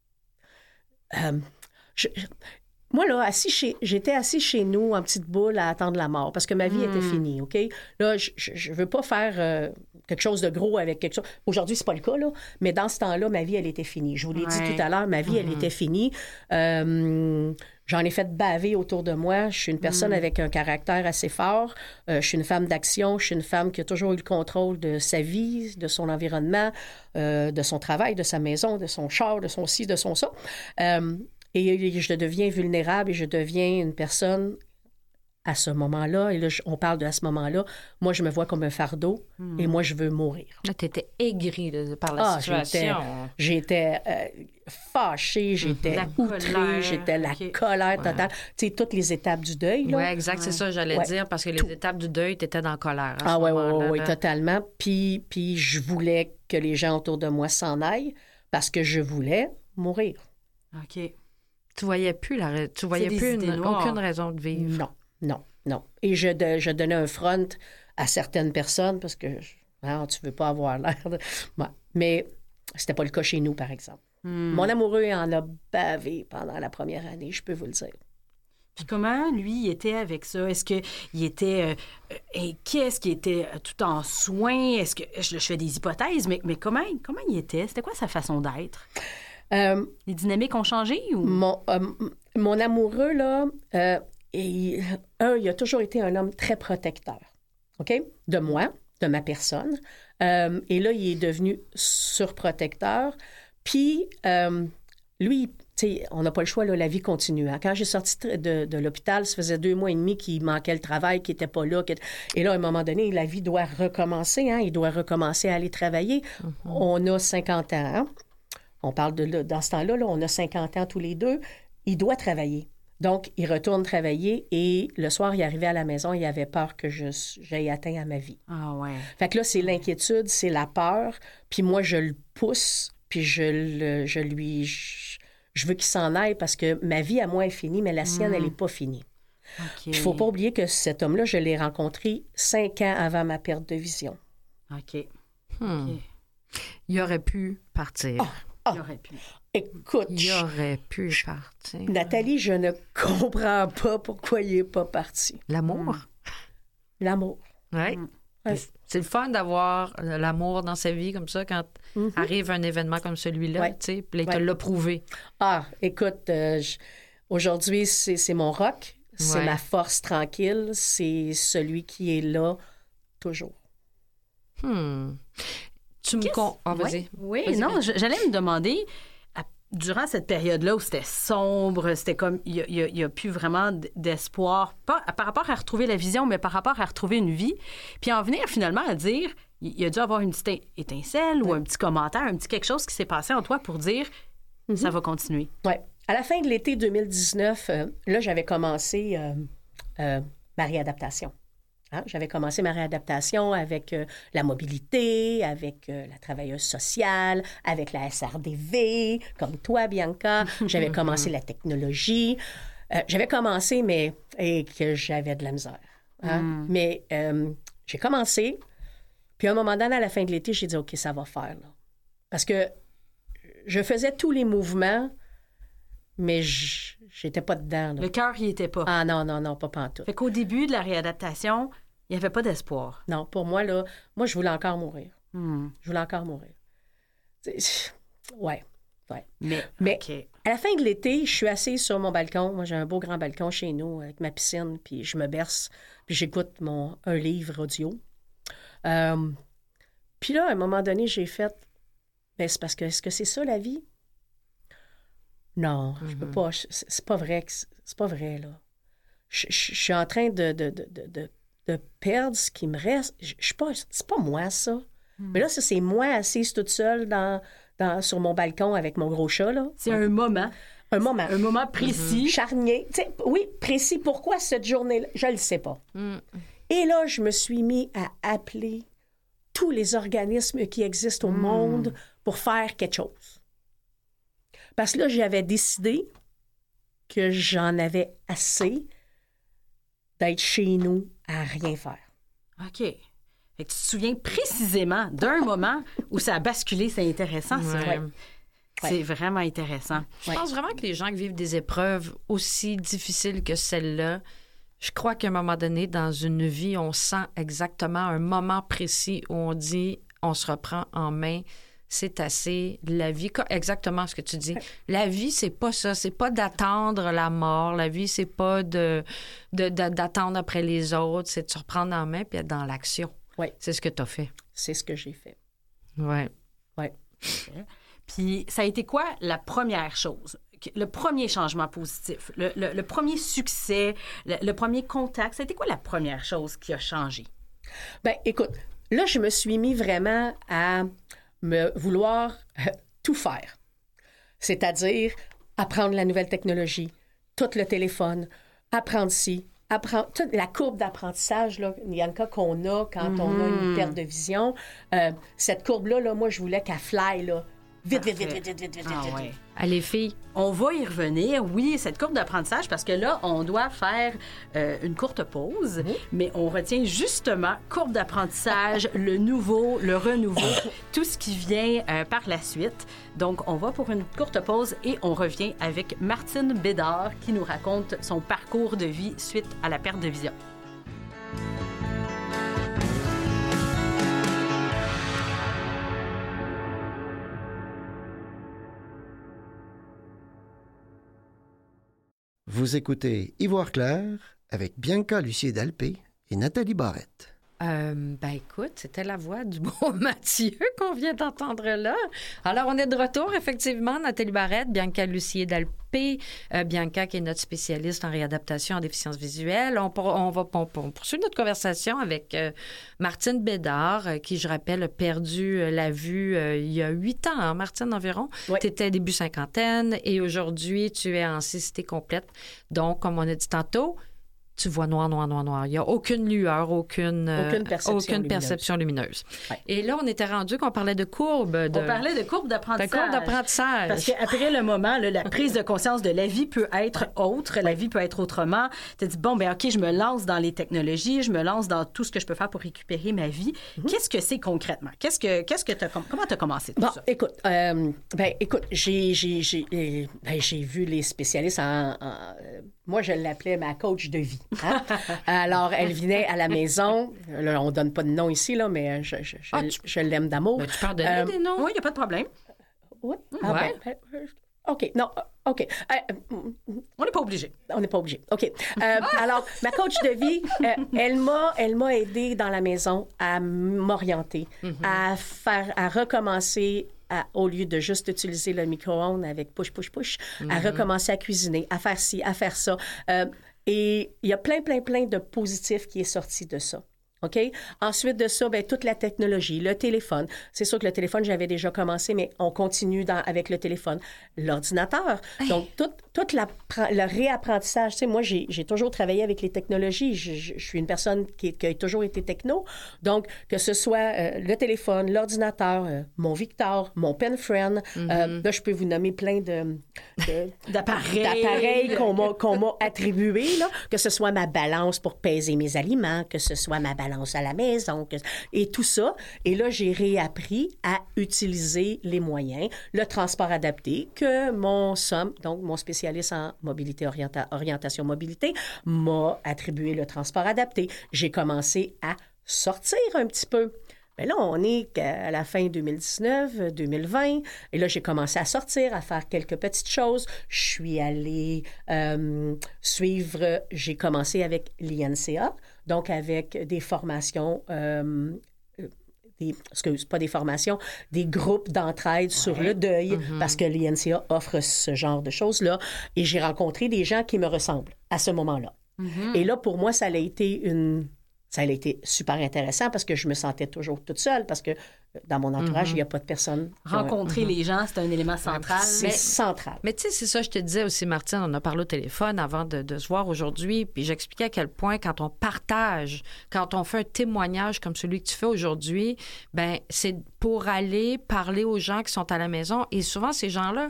Euh, je, Moi, là, assis chez, j'étais assis chez nous en petite boule à attendre la mort parce que ma vie mmh. était finie, OK? Là, je ne veux pas faire euh, quelque chose de gros avec quelque chose. Aujourd'hui, c'est pas le cas, là, mais dans ce temps-là, ma vie, elle était finie. Je vous l'ai ouais. dit tout à l'heure, ma vie, mmh. elle était finie. Euh, j'en ai fait baver autour de moi. Je suis une personne mmh. avec un caractère assez fort. Euh, je suis une femme d'action. Je suis une femme qui a toujours eu le contrôle de sa vie, de son environnement, euh, de son travail, de sa maison, de son char, de son ci, de son ça. Euh, Et je deviens vulnérable et je deviens une personne à ce moment-là. Et là, on parle de à ce moment-là. Moi, je me vois comme un fardeau mmh. et moi, je veux mourir. Là, tu étais aigrie là, par la ah, situation. J'étais, j'étais euh, fâchée, j'étais mmh. outrée, j'étais la okay. colère totale. Ouais. Tu sais, toutes les étapes du deuil. Oui, exact, ouais. c'est ça, j'allais ouais. dire, parce que les Tout. étapes du deuil, tu étais dans la colère. Ah oui, oui, oui, totalement. Puis, puis je voulais que les gens autour de moi s'en aillent parce que je voulais mourir. OK. Tu voyais plus la, tu voyais plus une, aucune raison de vivre. Non, non, non. Et je, de, je donnais un front à certaines personnes parce que hein, tu veux pas avoir l'air de... Ouais. Mais c'était pas le cas chez nous, par exemple. Hmm. Mon amoureux en a bavé pendant la première année, je peux vous le dire. Puis comment, lui, il était avec ça? Est-ce qu'il était euh, inquiet? Est-ce qu'il était tout en soins? Est-ce que... Je, je fais des hypothèses, mais, mais comment, comment il était? C'était quoi sa façon d'être? Euh, Les dynamiques ont changé? Ou? Mon, euh, mon amoureux, là, euh, il, un, il a toujours été un homme très protecteur, OK? De moi, de ma personne. Euh, et là, il est devenu surprotecteur. Puis, euh, lui, tu sais, on n'a pas le choix, là, la vie continue. Hein? Quand j'ai sorti de, de l'hôpital, ça faisait deux mois et demi qu'il manquait le travail, qu'il n'était pas là. Qu'il... Et là, à un moment donné, la vie doit recommencer. Hein? Il doit recommencer à aller travailler. Mm-hmm. On a cinquante ans, hein? On parle de, dans ce temps-là, là, on a cinquante ans tous les deux. Il doit travailler. Donc, il retourne travailler et le soir, il arrivait à la maison, il avait peur que je, j'aille atteint à ma vie. Ah ouais. Fait que là, c'est l'inquiétude, c'est la peur. Puis moi, je le pousse, puis je, le, je lui... Je, je veux qu'il s'en aille parce que ma vie à moi est finie, mais la sienne, mmh. elle n'est pas finie. Okay. Puis il ne faut pas oublier que cet homme-là, je l'ai rencontré cinq ans avant ma perte de vision. OK. Hmm. okay. Il aurait pu partir. Oh. Oh, il aurait pu. Écoute, il aurait pu partir. Nathalie, je ne comprends pas pourquoi il n'est pas parti. L'amour? Mmh. L'amour. Oui. Mmh. Ouais. C'est le fun d'avoir l'amour dans sa vie comme ça quand mmh. arrive un événement comme celui-là, ouais. tu sais, puis il te l'a prouvé. Ah, écoute, euh, je... aujourd'hui, c'est, c'est mon rock, c'est ouais. ma force tranquille, c'est celui qui est là toujours. Hmm. Tu me con... Ah, vas-y. Oui, vas-y, non, vas-y. J'allais me demander, à, durant cette période-là où c'était sombre, c'était comme, il n'y a, a, a plus vraiment d'espoir, pas par rapport à retrouver la vision, mais par rapport à retrouver une vie, puis en venir finalement à dire, il y a dû avoir une petite étincelle oui. ou un petit commentaire, un petit quelque chose qui s'est passé en toi pour dire, mm-hmm. ça va continuer. Oui. À la fin de l'été deux mille dix-neuf, euh, là, j'avais commencé euh, euh, ma réadaptation. Hein? J'avais commencé ma réadaptation avec euh, la mobilité, avec euh, la travailleuse sociale, avec la S R D V, comme toi, Bianca. J'avais commencé la technologie. Euh, j'avais commencé, mais et que j'avais de la misère. Hein? Mm. Mais euh, j'ai commencé, puis à un moment donné, à la fin de l'été, j'ai dit, OK, ça va faire. Là. Parce que je faisais tous les mouvements, mais je n'étais pas dedans. Là. Le cœur n'y était pas. Ah non, non, non, pas pantoute. Fait qu'au début de la réadaptation, il n'y avait pas d'espoir. Non, pour moi, là, moi, je voulais encore mourir. Mm. Je voulais encore mourir. Ouais. Ouais. Mais, Mais okay. à la fin de l'été, je suis assise sur mon balcon. Moi, j'ai un beau grand balcon chez nous avec ma piscine, puis je me berce, puis j'écoute mon, un livre audio. Euh, puis là, à un moment donné, j'ai fait, ben, c'est parce que, est-ce que c'est ça la vie? Non, mm-hmm. je peux pas. C'est, c'est pas vrai. Que c'est, c'est pas vrai, là. Je, je, je suis en train de, de, de, de, de perdre ce qui me reste. Je, je suis pas, c'est pas moi, ça. Mm. Mais là, ça, c'est moi assise toute seule dans... Dans, sur mon balcon avec mon gros chat, là. C'est un moment. Un moment. Un moment précis. Mm-hmm. Charnier. T'sais, oui, précis. Pourquoi cette journée-là? Je le sais pas. Mm. Et là, je me suis mis à appeler tous les organismes qui existent au mm. monde pour faire quelque chose. Parce que là, j'avais décidé que j'en avais assez d'être chez nous à rien faire. OK. Fait que tu te souviens précisément d'un moment où ça a basculé, c'est intéressant, ça. Ouais. Ouais. C'est vraiment intéressant. Je pense vraiment que les gens qui vivent des épreuves aussi difficiles que celle-là, je crois qu'à un moment donné, dans une vie, on sent exactement un moment précis où on dit, on se reprend en main, c'est assez. La vie, exactement ce que tu dis. La vie, c'est pas ça. C'est pas d'attendre la mort. La vie, c'est pas de, de, de d'attendre après les autres. C'est de se reprendre en main puis être dans l'action. Oui. C'est ce que tu as fait. C'est ce que j'ai fait. Oui. Oui. Okay. Puis, ça a été quoi la première chose? Le premier changement positif, le, le, le premier succès, le, le premier contact, ça a été quoi la première chose qui a changé? Bien, écoute, là, je me suis mis vraiment à me vouloir euh, tout faire. C'est-à-dire apprendre la nouvelle technologie, tout le téléphone, apprendre ci, apprendre toute la courbe d'apprentissage, là, Bianca, qu'on a quand mm-hmm. on a une perte de vision. Euh, cette courbe-là, là, moi, je voulais qu'elle fly, là. Vite, vite, vite, vite, vite, vite, vite, ah, vite. Ouais. Allez, filles. On va y revenir, oui, cette courbe d'apprentissage, parce que là, on doit faire euh, une courte pause, mmh. mais on retient justement courbe d'apprentissage, le nouveau, le renouveau, tout ce qui vient euh, par la suite. Donc, on va pour une courte pause et on revient avec Martine Bédard qui nous raconte son parcours de vie suite à la perte de vision. Vous écoutez Ivoire Clair avec Bianca Lucier-Dalpé et Nathalie Barrette. Euh, ben écoute, c'était la voix du bon Mathieu qu'on vient d'entendre là. Alors, on est de retour, effectivement. Nathalie Barrette, Bianca Lucier-Dalpé, euh, Bianca qui est notre spécialiste en réadaptation en déficience visuelle. On, pour, on va on, on poursuivre notre conversation avec euh, Martine Bédard, euh, qui, je rappelle, a perdu euh, la vue euh, il y a huit ans, hein, Martine, environ. Oui. Tu étais début cinquantaine et aujourd'hui, tu es en cécité complète. Donc, comme on a dit tantôt, tu vois noir, noir, noir, noir. Il n'y a aucune lueur, aucune, aucune perception aucune lumineuse. Perception lumineuse. Ouais. Et là, on était rendu qu'on parlait de courbe. De... On parlait de courbe d'apprentissage. De courbe d'apprentissage. Parce qu'après le moment, là, la prise de conscience de la vie peut être autre, la vie peut être autrement. Tu as dit, bon, ben OK, je me lance dans les technologies, je me lance dans tout ce que je peux faire pour récupérer ma vie. Mm-hmm. Qu'est-ce que c'est concrètement? Qu'est-ce que, qu'est-ce que t'as, comment tu as commencé tout bon, ça? Écoute, euh, ben, écoute, j'ai, j'ai, j'ai, euh, ben, j'ai vu les spécialistes en... en euh, moi, je l'appelais ma coach de vie. Hein? Alors, elle venait à la maison. Là, on ne donne pas de nom ici, là, mais je, je, je, ah, tu... je l'aime d'amour. Ben, tu peux en donner euh, des noms? Oui, il n'y a pas de problème. Oui? Ah, ouais. Ben, ben, OK, non, OK. Euh, on n'est pas obligé. On n'est pas obligé. OK. Euh, alors, ma coach de vie, euh, elle m'a, elle m'a aidée dans la maison à m'orienter, mm-hmm. à faire, à recommencer... À, au lieu de juste utiliser le micro-ondes avec push, push, push, mm-hmm. à recommencer à cuisiner, à faire ci, à faire ça. Euh, et il y a plein, plein, plein de positifs qui est sorti de ça. OK? Ensuite de ça, bien, toute la technologie, le téléphone. C'est sûr que le téléphone, j'avais déjà commencé, mais on continue dans, avec le téléphone. L'ordinateur. Donc, tout, tout la, le réapprentissage. Tu sais, moi, j'ai, j'ai toujours travaillé avec les technologies. Je, je, je suis une personne qui, qui a toujours été techno. Donc, que ce soit euh, le téléphone, l'ordinateur, euh, mon Victor, mon PenFriend. Mm-hmm. Euh, là, je peux vous nommer plein de, de, d'appareils, d'appareils qu'on, m'a, qu'on m'a attribués, là. Que ce soit ma balance pour peser mes aliments, que ce soit ma balance à la maison, que... et tout ça. Et là, j'ai réappris à utiliser les moyens, le transport adapté que mon S O M, donc mon spécialiste en mobilité, orienta... orientation mobilité, m'a attribué le transport adapté. J'ai commencé à sortir un petit peu. Bien là, on est à la fin deux mille dix-neuf, deux mille vingt, et là, j'ai commencé à sortir, à faire quelques petites choses. Je suis allée euh, suivre, j'ai commencé avec l'I N C A, donc avec des formations, euh, des, excuse, pas des formations, des groupes d'entraide ouais. sur le deuil, mm-hmm. parce que l'I N C A offre ce genre de choses-là, et j'ai rencontré des gens qui me ressemblent à ce moment-là. Mm-hmm. Et là, pour moi, ça a été une... Ça a été super intéressant parce que je me sentais toujours toute seule parce que dans mon entourage, mm-hmm. il n'y a pas de personne. Rencontrer ont... les gens, c'est un élément central. C'est mais, central. Mais tu sais, c'est ça, je te disais aussi, Martine, on a parlé au téléphone avant de, de se voir aujourd'hui, puis j'expliquais à quel point quand on partage, quand on fait un témoignage comme celui que tu fais aujourd'hui, ben c'est pour aller parler aux gens qui sont à la maison. Et souvent, ces gens-là,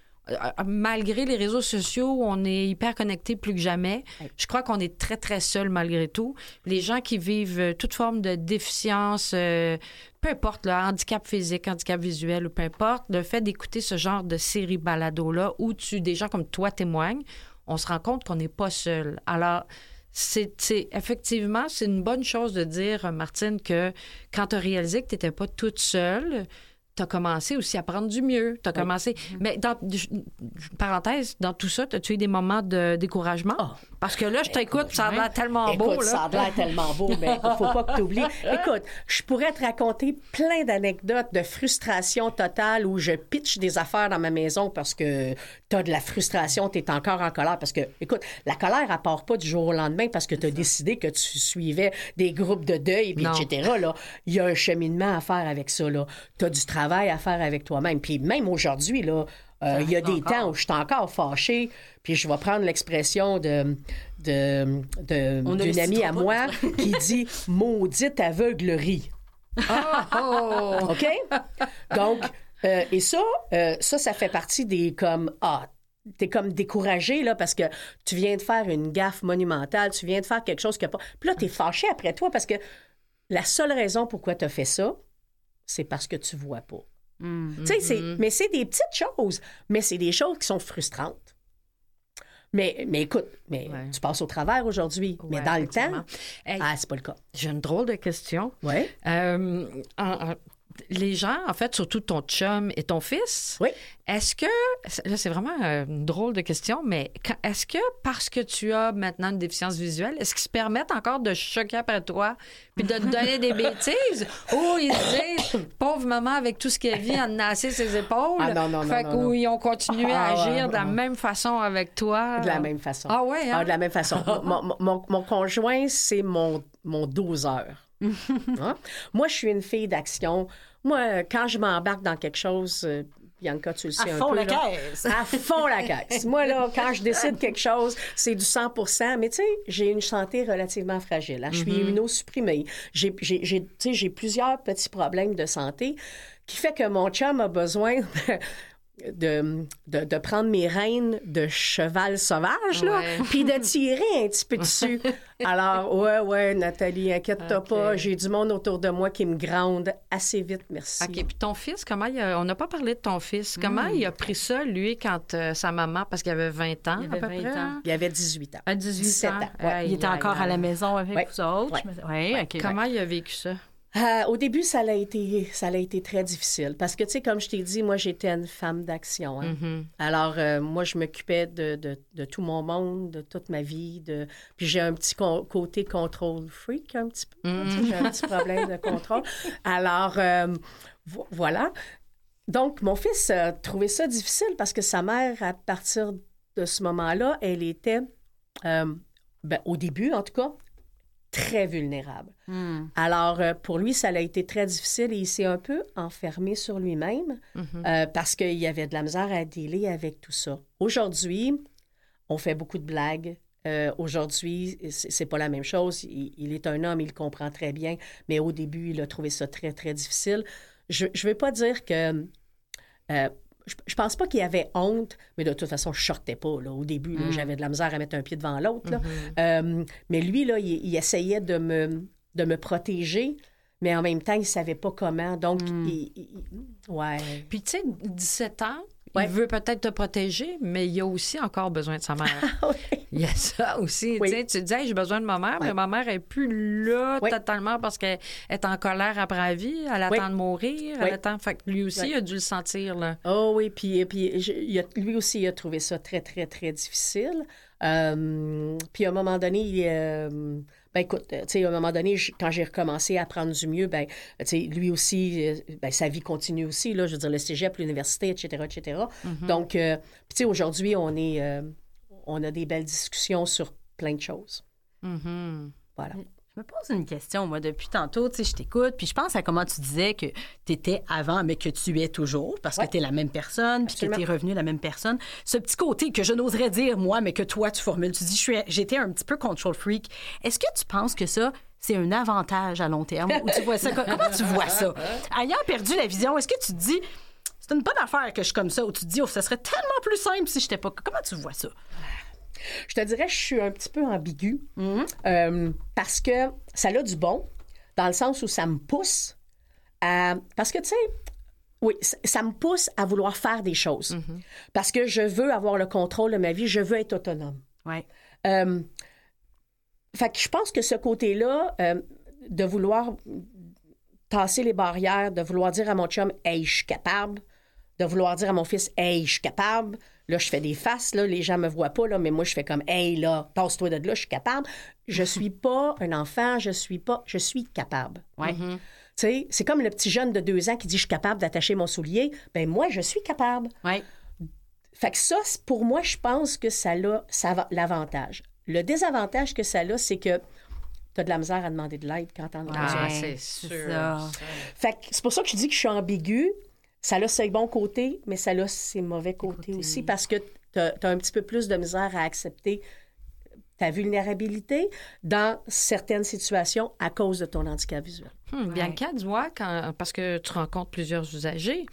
malgré les réseaux sociaux, on est hyper connectés plus que jamais. Je crois qu'on est très, très seuls malgré tout. Les gens qui vivent toute forme de déficience, euh, peu importe, là, handicap physique, handicap visuel ou peu importe, le fait d'écouter ce genre de série balado-là où tu, des gens comme toi témoignent, on se rend compte qu'on n'est pas seul. Alors, c'est, c'est effectivement, c'est une bonne chose de dire, Martine, que quand tu as réalisé que tu n'étais pas toute seule, tu as commencé aussi à prendre du mieux. Tu as oui. commencé. Mais, dans, parenthèse, dans tout ça, as-tu eu des moments de découragement? Oh. Parce que là, je t'écoute, écoute, ça a l'air tellement écoute, beau. Là. Ça a l'air tellement beau, mais il ne faut pas que tu oublies. Écoute, je pourrais te raconter plein d'anecdotes de frustration totale où je pitch des affaires dans ma maison parce que tu as de la frustration, tu es encore en colère. Parce que, écoute, la colère, elle part pas du jour au lendemain parce que tu as décidé que tu suivais des groupes de deuil, et cetera. Là. Il y a un cheminement à faire avec ça. Tu as du travail à faire avec toi-même. Puis même aujourd'hui, là, euh, il y a des encore. temps où je suis encore fâchée, puis je vais prendre l'expression de, de, de, d'une amie à moi qui dit « maudite aveuglerie ». Oh! OK? Donc, euh, et ça, euh, ça, ça fait partie des comme « ah ». T'es comme découragé, là, parce que tu viens de faire une gaffe monumentale, tu viens de faire quelque chose qui n'a pas... Puis là, t'es fâché après toi parce que la seule raison pourquoi t'as fait ça, c'est parce que tu vois pas. Mm-hmm. Tu sais, c'est, mais c'est des petites choses, mais c'est des choses qui sont frustrantes. Mais, mais écoute, mais ouais. tu passes au travers aujourd'hui, ouais, mais dans le temps, hey, ah, c'est pas le cas. J'ai une drôle de question. Oui. Euh, en, en, les gens, en fait, surtout ton chum et ton fils, oui. est-ce que, là, c'est vraiment une drôle de question, mais est-ce que parce que tu as maintenant une déficience visuelle, est-ce qu'ils se permettent encore de choquer après toi puis de te donner des bêtises? Ou ils se disent, pauvre maman, avec tout ce qu'elle vit, en a assez ses épaules. Ah non, non, non. Fait non, que non. ils ont continué ah, à agir ah, de la ah, même façon avec toi. De la même façon. Ah ouais, hein? Ah, de la même façon. mon, mon, mon conjoint, c'est mon, mon doseur. Hein? Moi, je suis une fille d'action. Moi, quand je m'embarque dans quelque chose, euh, Bianca, tu le sais à un fond peu. La là, caisse. À fond la caisse. Moi, là, quand je décide quelque chose, c'est du cent pour cent. Mais tu sais, j'ai une santé relativement fragile. Hein? Je suis mm-hmm. immunosupprimée. J'ai, j'ai, j'ai, tu sais, j'ai plusieurs petits problèmes de santé qui fait que mon chum a besoin... De, de, de prendre mes rênes de cheval sauvage, là, ouais. puis de tirer un petit peu dessus. Alors, ouais, ouais, Nathalie, inquiète-toi okay. pas, j'ai du monde autour de moi qui me gronde assez vite, merci. OK, puis ton fils, comment il a... On n'a pas parlé de ton fils. Comment mmh. il a pris ça, lui, quand euh, sa maman, parce qu'il avait vingt ans, il avait à peu vingt près? Ans. Il avait dix-huit ans. À dix-huit dix-sept ans. ans. Ouais. Ouais, il était aïe, encore aïe. à la maison avec ouais. vous autres? Ouais. Je me... ouais, ouais. OK. Comment il a vécu ça? Euh, au début, ça a été, ça a été très difficile parce que, tu sais, comme je t'ai dit, moi, j'étais une femme d'action. Hein? Mm-hmm. Alors, euh, moi, je m'occupais de, de, de tout mon monde, de toute ma vie. De... Puis j'ai un petit con- côté contrôle freak, un petit peu. Mm-hmm. J'ai un petit problème de contrôle. Alors, euh, vo- voilà. Donc, mon fils a trouvé ça difficile parce que sa mère, à partir de ce moment-là, elle était, euh, ben, au début, en tout cas, très vulnérable. Mm. Alors, euh, pour lui, ça a été très difficile et il s'est un peu enfermé sur lui-même Mm-hmm. euh, parce qu'il y avait de la misère à dealer avec tout ça. Aujourd'hui, on fait beaucoup de blagues. Euh, aujourd'hui, c'est, c'est pas la même chose. Il, il est un homme, il le comprend très bien, mais au début, il a trouvé ça très, très difficile. Je ne veux pas dire que... Euh, je, je pense pas qu'il y avait honte, mais de toute façon, je sortais pas. Là, au début, là, Mm. j'avais de la misère à mettre un pied devant l'autre. Là. Mm-hmm. Euh, mais lui, là, il, il essayait de me, de me protéger, mais en même temps, il savait pas comment. Donc, Mm. il, il- ouais. Puis, tu sais, dix-sept ans, Ouais. il veut peut-être te protéger, mais il a aussi encore besoin de sa mère. Oui. Il y a ça aussi. Oui. Tu sais, tu dis, hey, j'ai besoin de ma mère, Ouais. mais ma mère n'est plus là Oui. totalement parce qu'elle est en colère après la vie. Elle attend Oui. de mourir. Oui. Elle attend... Fait que lui aussi, Oui. il a dû le sentir, là. Oh oui, puis, puis je- il a- lui aussi, il a trouvé ça très, très, très difficile. Euh, puis à un moment donné, il, euh, ben écoute, tu sais, à un moment donné, je- quand j'ai recommencé à prendre du mieux, ben, tu sais, lui aussi, euh, ben, sa vie continue aussi, là, je veux dire, le cégep, l'université, et cetera, et cetera. Donc, euh, puis tu sais, aujourd'hui, on est, euh, on a des belles discussions sur plein de choses. Mhm. Voilà. Je me pose une question, moi, depuis tantôt, tu sais, je t'écoute, puis je pense à comment tu disais que tu étais avant, mais que tu es toujours, parce Ouais. que tu es la même personne, puis que Absolument. tu es revenu la même personne. Ce petit côté que je n'oserais dire, moi, mais que toi, tu formules, tu dis, je suis- j'étais un petit peu control freak. Est-ce que tu penses que ça, c'est un avantage à long terme? Ou tu vois ça? Comment tu vois ça? Ayant perdu la vision, est-ce que tu te dis, c'est une bonne affaire que je suis comme ça, ou tu te dis, oh, ça serait tellement plus simple si je n'étais pas. Comment tu vois ça? Je te dirais, je suis un petit peu ambiguë Mhm. euh, parce que ça a du bon, dans le sens où ça me pousse à... Parce que, tu sais, oui, ça, ça me pousse à vouloir faire des choses. Parce que je veux avoir le contrôle de ma vie, je veux être autonome. Ouais. Euh, fait que je pense que ce côté-là, euh, de vouloir tasser les barrières, de vouloir dire à mon chum « Hey, je suis capable », de vouloir dire à mon fils « Hey, je suis capable », là, je fais des faces, là, les gens me voient pas, là, mais moi, je fais comme « Hey, là, tasse-toi de là, je suis capable ». Je suis pas un enfant, je suis pas... Je suis capable. Ouais. Tu sais, c'est comme le petit jeune de deux ans qui dit « Je suis capable d'attacher mon soulier ». Ben moi, je suis capable. Ouais. Fait que ça, c'est- pour moi, je pense que ça a, ça a l'avantage. Le désavantage que ça a, c'est que tu as de la misère à demander de l'aide quand t'en as Ah, besoin. Ouais, c'est c'est sûr. ça. Fait que c'est pour ça que je dis que je suis ambiguë. Ça a ses bons côtés, mais ça a ses mauvais côtés côtés. aussi parce que tu as un petit peu plus de misère à accepter ta vulnérabilité dans certaines situations à cause de ton handicap visuel. Hum, Bianca, dis-moi, quand, parce que tu rencontres plusieurs usagers,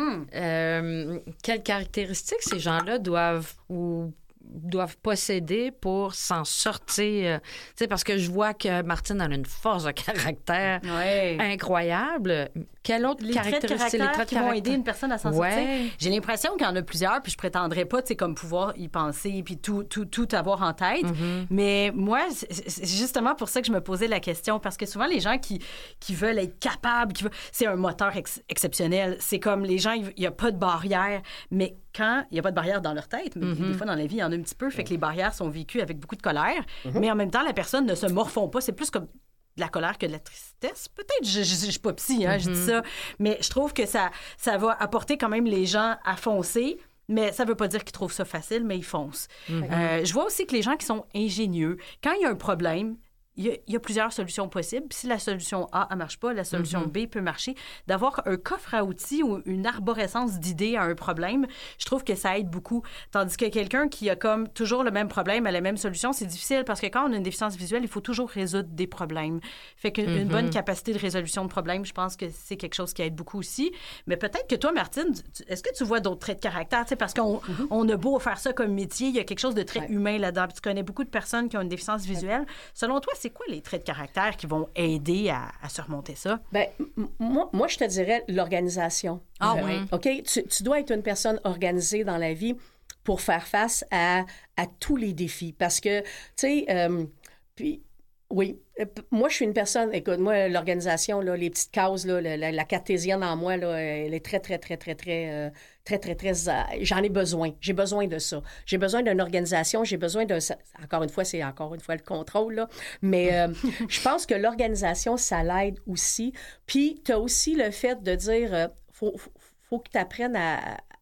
euh, quelles caractéristiques ces gens-là doivent ou doivent posséder pour s'en sortir? Tu sais, parce que je vois que Martine a une force de caractère Ouais. incroyable. Quelle autre Les traits de caractéristique? caractère qui vont aider une personne à s'en sortir. Ouais. J'ai l'impression qu'il y en a plusieurs, puis je prétendrais pas, tu sais, comme pouvoir y penser, puis tout, tout, tout avoir en tête. Mm-hmm. Mais moi, c'est c'est justement pour ça que je me posais la question, parce que souvent, les gens qui, qui veulent être capables, qui veulent, c'est un moteur ex- exceptionnel. C'est comme les gens, il n'y a pas de barrière, mais quand il n'y a pas de barrière dans leur tête, mais Mm-hmm. des fois dans la vie, il y en a un petit peu, fait que les barrières sont vécues avec beaucoup de colère, mais en même temps, la personne ne se morfond pas. C'est plus comme de la colère que de la tristesse. Peut-être, je ne suis pas psy, hein, je dis ça, mais je trouve que ça, ça va apporter quand même les gens à foncer. Mais ça ne veut pas dire qu'ils trouvent ça facile, mais ils foncent. Euh, je vois aussi que les gens qui sont ingénieux, quand il y a un problème, il y a, il y a plusieurs solutions possibles. Puis si la solution A ne marche pas, la solution B peut marcher. D'avoir un coffre à outils ou une arborescence d'idées à un problème, je trouve que ça aide beaucoup. Tandis que quelqu'un qui a comme toujours le même problème à la même solution, c'est difficile parce que quand on a une déficience visuelle, il faut toujours résoudre des problèmes. Fait qu'une une bonne capacité de résolution de problèmes, je pense que c'est quelque chose qui aide beaucoup aussi. Mais peut-être que toi, Martine, tu- est-ce que tu vois d'autres traits de caractère? Tu sais, parce qu'on on a beau faire ça comme métier, il y a quelque chose de très Ouais. humain là-dedans. Puis tu connais beaucoup de personnes qui ont une déficience visuelle. Selon toi, c'est quoi les traits de caractère qui vont aider à, à surmonter ça? Ben, m- moi, moi, je te dirais l'organisation. Ah Euh, oui. OK? Tu, tu dois être une personne organisée dans la vie pour faire face à, à tous les défis. Parce que, tu sais, euh, puis, oui, euh, p- moi, je suis une personne, écoute, moi, l'organisation, là, les petites cases, là, la, la- la cartésienne en moi, là, elle est très, très, très, très, très, euh, très, très, très, euh, j'en ai besoin. J'ai besoin de ça. J'ai besoin d'une organisation, j'ai besoin d'un, encore une fois, c'est encore une fois le contrôle, là, mais euh, je pense que l'organisation, ça l'aide aussi. Puis, tu as aussi le fait de dire, euh, faut, faut, faut que tu apprennes à,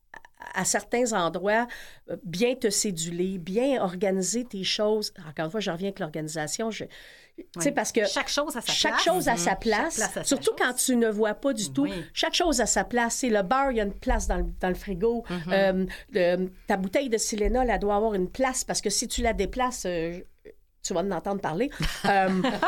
à certains endroits, bien te céduler, bien organiser tes choses. Encore une fois, je reviens avec l'organisation. Je, oui. Tu sais, parce que chaque chose à sa chaque place. chose à sa Mmh. place, place à surtout sa quand tu ne vois pas du tout. Oui. Chaque chose à sa place. C'est le bar, il y a une place dans le, dans le frigo. Mm-hmm. Euh, le, ta bouteille de Tylenol, elle doit avoir une place parce que si tu la déplaces, euh, tu vas en entendre parler. euh,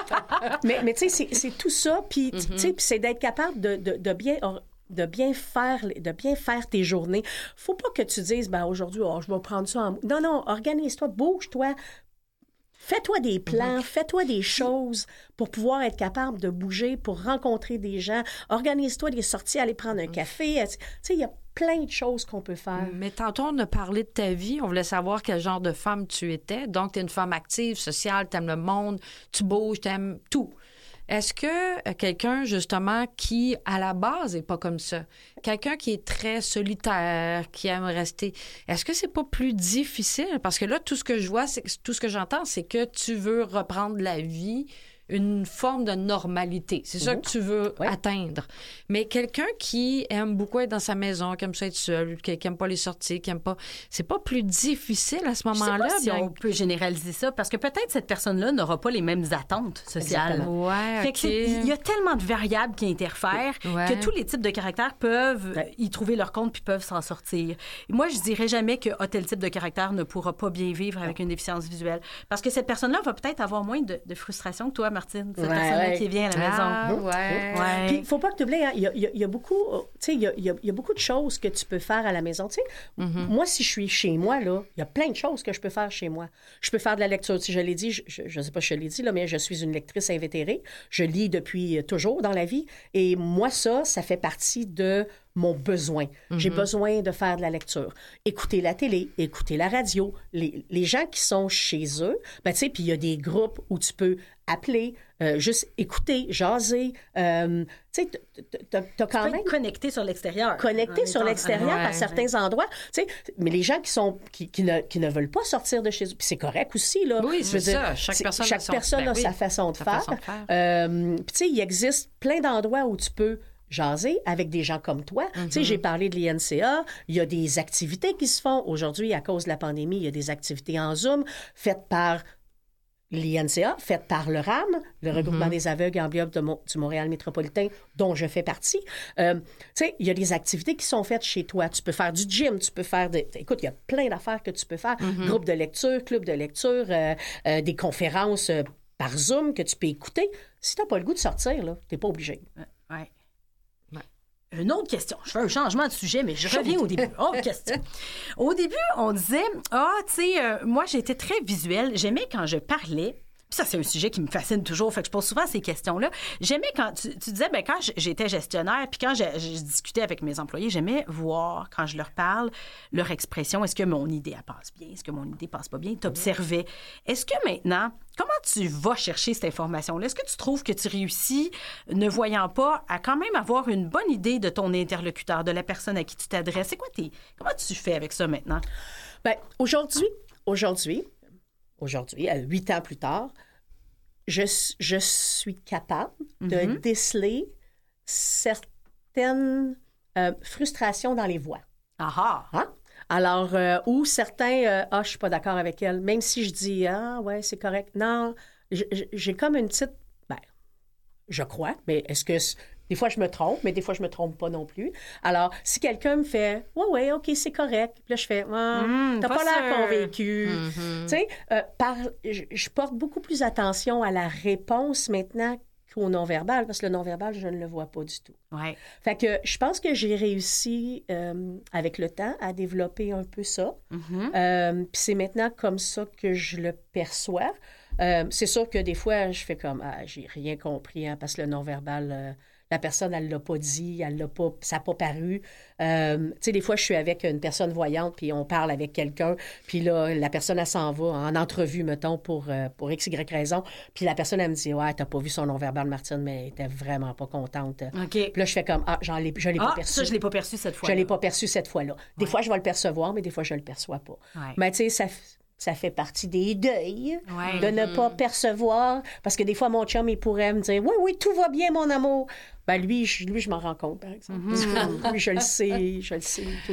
mais mais tu sais, c'est, c'est tout ça. Puis mm-hmm. tu sais, c'est d'être capable de, de, de bien... de bien faire de bien faire tes journées. Faut pas que tu dises ben aujourd'hui oh, je vais prendre ça en... Non non, organise-toi, bouge-toi. Fais-toi des plans, mm-hmm. fais-toi des choses pour pouvoir être capable de bouger, pour rencontrer des gens. Organise-toi des sorties, aller prendre un café. Tu sais, il y a plein de choses qu'on peut faire. Mais tantôt, on a parlé de ta vie. On voulait savoir quel genre de femme tu étais. Donc, tu es une femme active, sociale, tu aimes le monde, tu bouges, tu aimes tout. Est-ce que quelqu'un, justement, qui, à la base, n'est pas comme ça, quelqu'un qui est très solitaire, qui aime rester, est-ce que c'est pas plus difficile? Parce que là, tout ce que je vois, c'est, tout ce que j'entends, c'est que tu veux reprendre la vie, une forme de normalité. C'est ça mmh. que tu veux oui. atteindre. Mais quelqu'un qui aime beaucoup être dans sa maison, qui aime ça être seul, qui n'aime pas les sorties, qui aime pas... C'est pas plus difficile à ce moment-là? Je sais pas bien... si on peut généraliser ça, parce que peut-être cette personne-là n'aura pas les mêmes attentes sociales. Ouais, fait OK. que il y a tellement de variables qui interfèrent ouais. que tous les types de caractères peuvent ouais. y trouver leur compte puis peuvent s'en sortir. Et moi, je dirais jamais que oh, tel type de caractère ne pourra pas bien vivre avec une déficience visuelle. Parce que cette personne-là va peut-être avoir moins de, de frustration que toi, Martine. Cette ouais. personne-là qui est bien à la maison. Ah, ouais. ouais. Puis, il ne faut pas que tu oublies, hein, il y, y, y a beaucoup, tu sais, il y a, y, a, y a beaucoup de choses que tu peux faire à la maison. Tu sais, mm-hmm. moi, si je suis chez moi, là, il y a plein de choses que je peux faire chez moi. Je peux faire de la lecture. Si je l'ai dit, je ne sais pas si je l'ai dit, là, mais je suis une lectrice invétérée. Je lis depuis toujours dans la vie. Et moi, ça, ça fait partie de mon besoin. Mm-hmm. J'ai besoin de faire de la lecture. Écouter la télé, écouter la radio. Les, les gens qui sont chez eux, ben, tu sais, puis il y a des groupes où tu peux appeler, euh, juste écouter, jaser. Euh, tu sais, t'as, t'as quand tu peux même... être connecté sur l'extérieur. Connecté sur l'extérieur ouais, à certains ouais. endroits. Tu sais, mais les gens qui sont qui, qui, ne, qui ne veulent pas sortir de chez eux, puis c'est correct aussi, là. Oui, c'est dire, ça. Chaque personne, chaque a, son... personne ben, a oui, sa façon de sa faire. Façon de faire. Euh, puis tu sais, il existe plein d'endroits où tu peux jaser avec des gens comme toi. Mm-hmm. Tu sais, j'ai parlé de l'I N C A. Il y a des activités qui se font. Aujourd'hui, à cause de la pandémie, il y a des activités en Zoom faites par l'I N C A, faites par le R A M, le regroupement mm-hmm. des aveugles et amblyopes de Mo- du Montréal métropolitain, dont je fais partie. Euh, tu sais, il y a des activités qui sont faites chez toi. Tu peux faire du gym, tu peux faire... De... Écoute, il y a plein d'affaires que tu peux faire. Mm-hmm. Groupe de lecture, club de lecture, euh, euh, des conférences euh, par Zoom que tu peux écouter. Si tu n'as pas le goût de sortir, là, tu n'es pas obligé. Oui. Une autre question. Je fais un changement de sujet, mais je reviens au début. Autre question. Au début, on disait, ah, tu sais, euh, moi, j'étais très visuelle. J'aimais quand je parlais. Puis ça, c'est un sujet qui me fascine toujours. Fait que je pose souvent ces questions-là. J'aimais quand tu, tu disais, ben quand j'étais gestionnaire, puis quand je, je discutais avec mes employés, j'aimais voir, quand je leur parle, leur expression. Est-ce que mon idée, elle passe bien? Est-ce que mon idée passe pas bien? T'observais. Est-ce que maintenant, comment tu vas chercher cette information-là? Est-ce que tu trouves que tu réussis, ne voyant pas, à quand même avoir une bonne idée de ton interlocuteur, de la personne à qui tu t'adresses? C'est quoi tes... Comment tu fais avec ça maintenant? Bien, aujourd'hui, aujourd'hui, aujourd'hui, à huit ans plus tard, je, je suis capable de mm-hmm. déceler certaines euh, frustrations dans les voix. Ah hein? Alors, euh, ou certains, euh, ah, je suis pas d'accord avec elle, même si je dis, ah, ouais, c'est correct. Non, j'ai comme une petite, ben, je crois, mais est-ce que... Des fois, je me trompe, mais des fois, je me trompe pas non plus. Alors, si quelqu'un me fait « Ouais, ouais, OK, c'est correct. » Puis là, je fais ah, mmh, « T'as pas, pas l'air convaincu. Mm-hmm. » Tu sais, euh, par, je, je porte beaucoup plus attention à la réponse maintenant qu'au non-verbal, parce que le non-verbal, je ne le vois pas du tout. Ouais. Fait que je pense que j'ai réussi, euh, avec le temps, à développer un peu ça. Mm-hmm. Euh, puis c'est maintenant comme ça que je le perçois. Euh, c'est sûr que des fois, je fais comme « Ah, j'ai rien compris, hein, parce que le non-verbal... Euh, la personne, elle l'a pas dit, elle l'a pas, ça n'a pas paru. Euh, tu sais, des fois, je suis avec une personne voyante, puis on parle avec quelqu'un, puis là, la personne, elle s'en va en entrevue, mettons, pour, euh, pour X, Y raison, puis la personne, elle me dit « Ouais, t'as pas vu son non-verbal, Martine, mais elle était vraiment pas contente. » OK. Puis là, je fais comme « Ah, j'en l'ai, je l'ai ah, pas perçu. » ça, je l'ai pas perçu cette fois. Je l'ai pas perçu cette fois-là. Des ouais. fois, je vais le percevoir, mais des fois, je le perçois pas. Ouais. Mais tu sais, ça... Ça fait partie des deuils ouais. de ne pas percevoir. Parce que des fois, mon chum, il pourrait me dire « Oui, oui, tout va bien, mon amour. » Ben lui, je, lui, je m'en rends compte, par exemple. Mm-hmm. Lui, je le sais, je le sais tout le temps.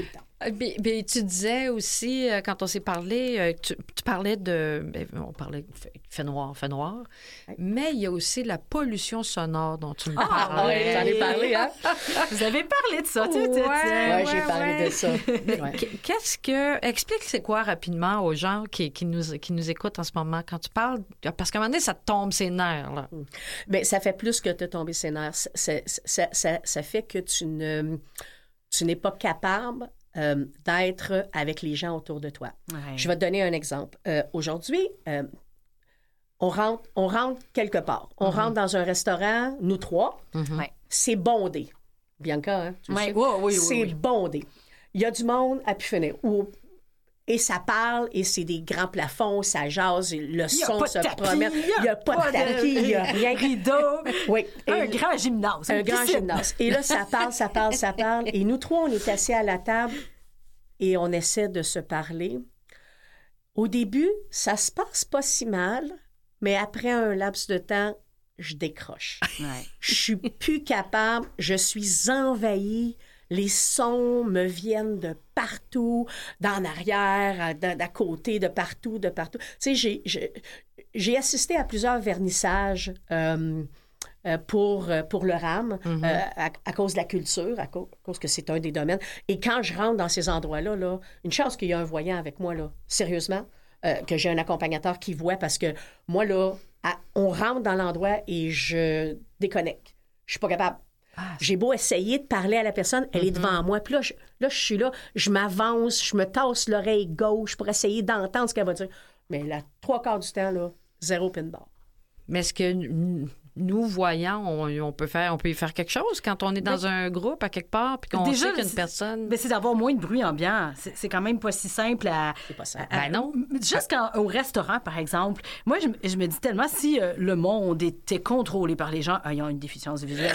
Mais, mais tu disais aussi, euh, quand on s'est parlé, euh, tu, tu parlais de... ben, on parlait de fait, fait noir, fait noir, oui. Mais il y a aussi la pollution sonore dont tu me ah, parlais. Oui, t'en ai parlé, hein? Vous avez parlé de ça, tu sais. Oui, ouais, j'ai parlé ouais. de ça. Ouais. Qu'est-ce que... Explique c'est quoi rapidement aux gens qui, qui, nous, qui nous écoutent en ce moment quand tu parles, parce qu'à un moment donné, ça te tombe ses nerfs, là. Bien, ça fait plus que te tomber ses nerfs. Ça, ça, ça, ça fait que tu ne... Tu n'es pas capable euh, d'être avec les gens autour de toi. Ouais. Je vais te donner un exemple. Euh, aujourd'hui, euh, on, rentre, on rentre quelque part. On mm-hmm. rentre dans un restaurant, nous trois. Mm-hmm. Ouais. C'est bondé. Bianca, hein? Tu ouais. sais? Oh, oui, oui, c'est oui. bondé. Il y a du monde à pu finir. Ou et ça parle, et c'est des grands plafonds, ça jase, le son se promène. Il n'y a pas de tapis, il n'y a rien. Rideau. Oui. Un grand gymnase. Un grand gymnase. Et là, ça parle, ça parle, ça parle. Et nous trois, on est assis à la table et on essaie de se parler. Au début, ça se passe pas si mal, mais après un laps de temps, je décroche. Ouais. Je suis plus capable, je suis envahie. Les sons me viennent de partout, d'en arrière, d'à côté, de partout, de partout. Tu sais, j'ai, j'ai, j'ai assisté à plusieurs vernissages euh, euh, pour, pour le RAM mm-hmm. euh, à, à cause de la culture, à cause, à cause que c'est un des domaines. Et quand je rentre dans ces endroits-là, là, une chance qu'il y a un voyant avec moi, là, sérieusement, euh, que j'ai un accompagnateur qui voit parce que moi, là, à, on rentre dans l'endroit et je déconnecte. Je suis pas capable. Ah, j'ai beau essayer de parler à la personne, elle mm-hmm. est devant moi. Puis là je, là, je suis là, je m'avance, je me tasse l'oreille gauche pour essayer d'entendre ce qu'elle va dire. Mais la trois quarts du temps, là, zéro pin bar. Mais est-ce que nous, voyants, on, on, peut faire, on peut y faire quelque chose quand on est dans mais, un groupe à quelque part puis qu'on déjà, sait qu'une personne... Mais c'est d'avoir moins de bruit ambiant. C'est, c'est quand même pas si simple à... C'est pas simple. À, à, ben non. Juste quand, au restaurant, par exemple, moi, je, je me dis tellement, si euh, le monde était contrôlé par les gens ayant une déficience visuelle,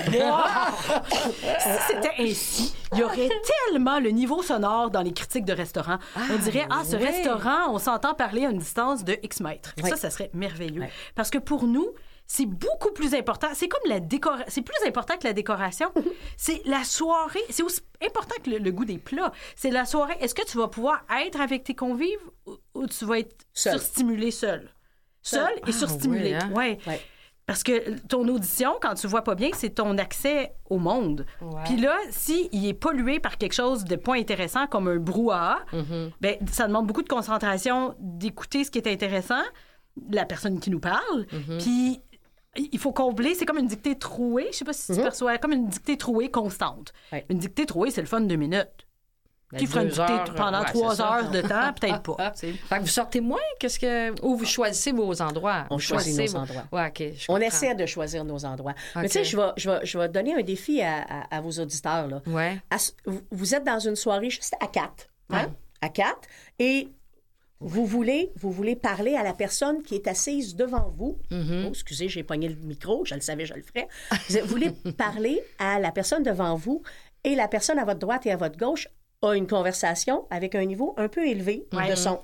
si c'était ainsi, il y aurait tellement le niveau sonore dans les critiques de restaurants. Ah, on dirait, ah, ce ouais. restaurant, on s'entend parler à une distance de X mètres. Ouais. Ça, ça serait merveilleux. Ouais. Parce que pour nous, c'est beaucoup plus important. C'est comme la décoration. C'est plus important que la décoration. C'est la soirée. C'est aussi important que le, le goût des plats. C'est la soirée. Est-ce que tu vas pouvoir être avec tes convives ou, ou tu vas être seul. surstimulé seul? Seul, seul et ah, surstimulé. Oui. Hein? Ouais. Ouais. Parce que ton audition, quand tu vois pas bien, c'est ton accès au monde. Ouais. Puis là, s'il est pollué par quelque chose de pas intéressant, comme un brouhaha, mm-hmm. ben, ça demande beaucoup de concentration d'écouter ce qui est intéressant, la personne qui nous parle, mm-hmm. puis il faut combler, c'est comme une dictée trouée, je sais pas si tu mm-hmm. perçois, comme une dictée trouée constante. Ouais. Une dictée trouée, c'est le fun de deux minutes. Ben, qui fera une dictée heures, pendant ouais, trois heures de temps, peut-être pas. Fait que vous sortez moins, qu'est-ce que... ou vous choisissez vos endroits? On choisit nos vos... endroits. Ouais, okay, on essaie de choisir nos endroits. Okay. Mais tu sais, je vais, je, vais, je vais donner un défi à, à, à vos auditeurs. Là. Ouais. À, vous êtes dans une soirée juste à quatre. Hein? Ouais. À quatre. Et... Vous voulez, vous voulez parler à la personne qui est assise devant vous. Mm-hmm. Oh, excusez, j'ai pogné le micro, je le savais, je le ferais. Vous voulez parler à la personne devant vous et la personne à votre droite et à votre gauche a une conversation avec un niveau un peu élevé mm-hmm. de son.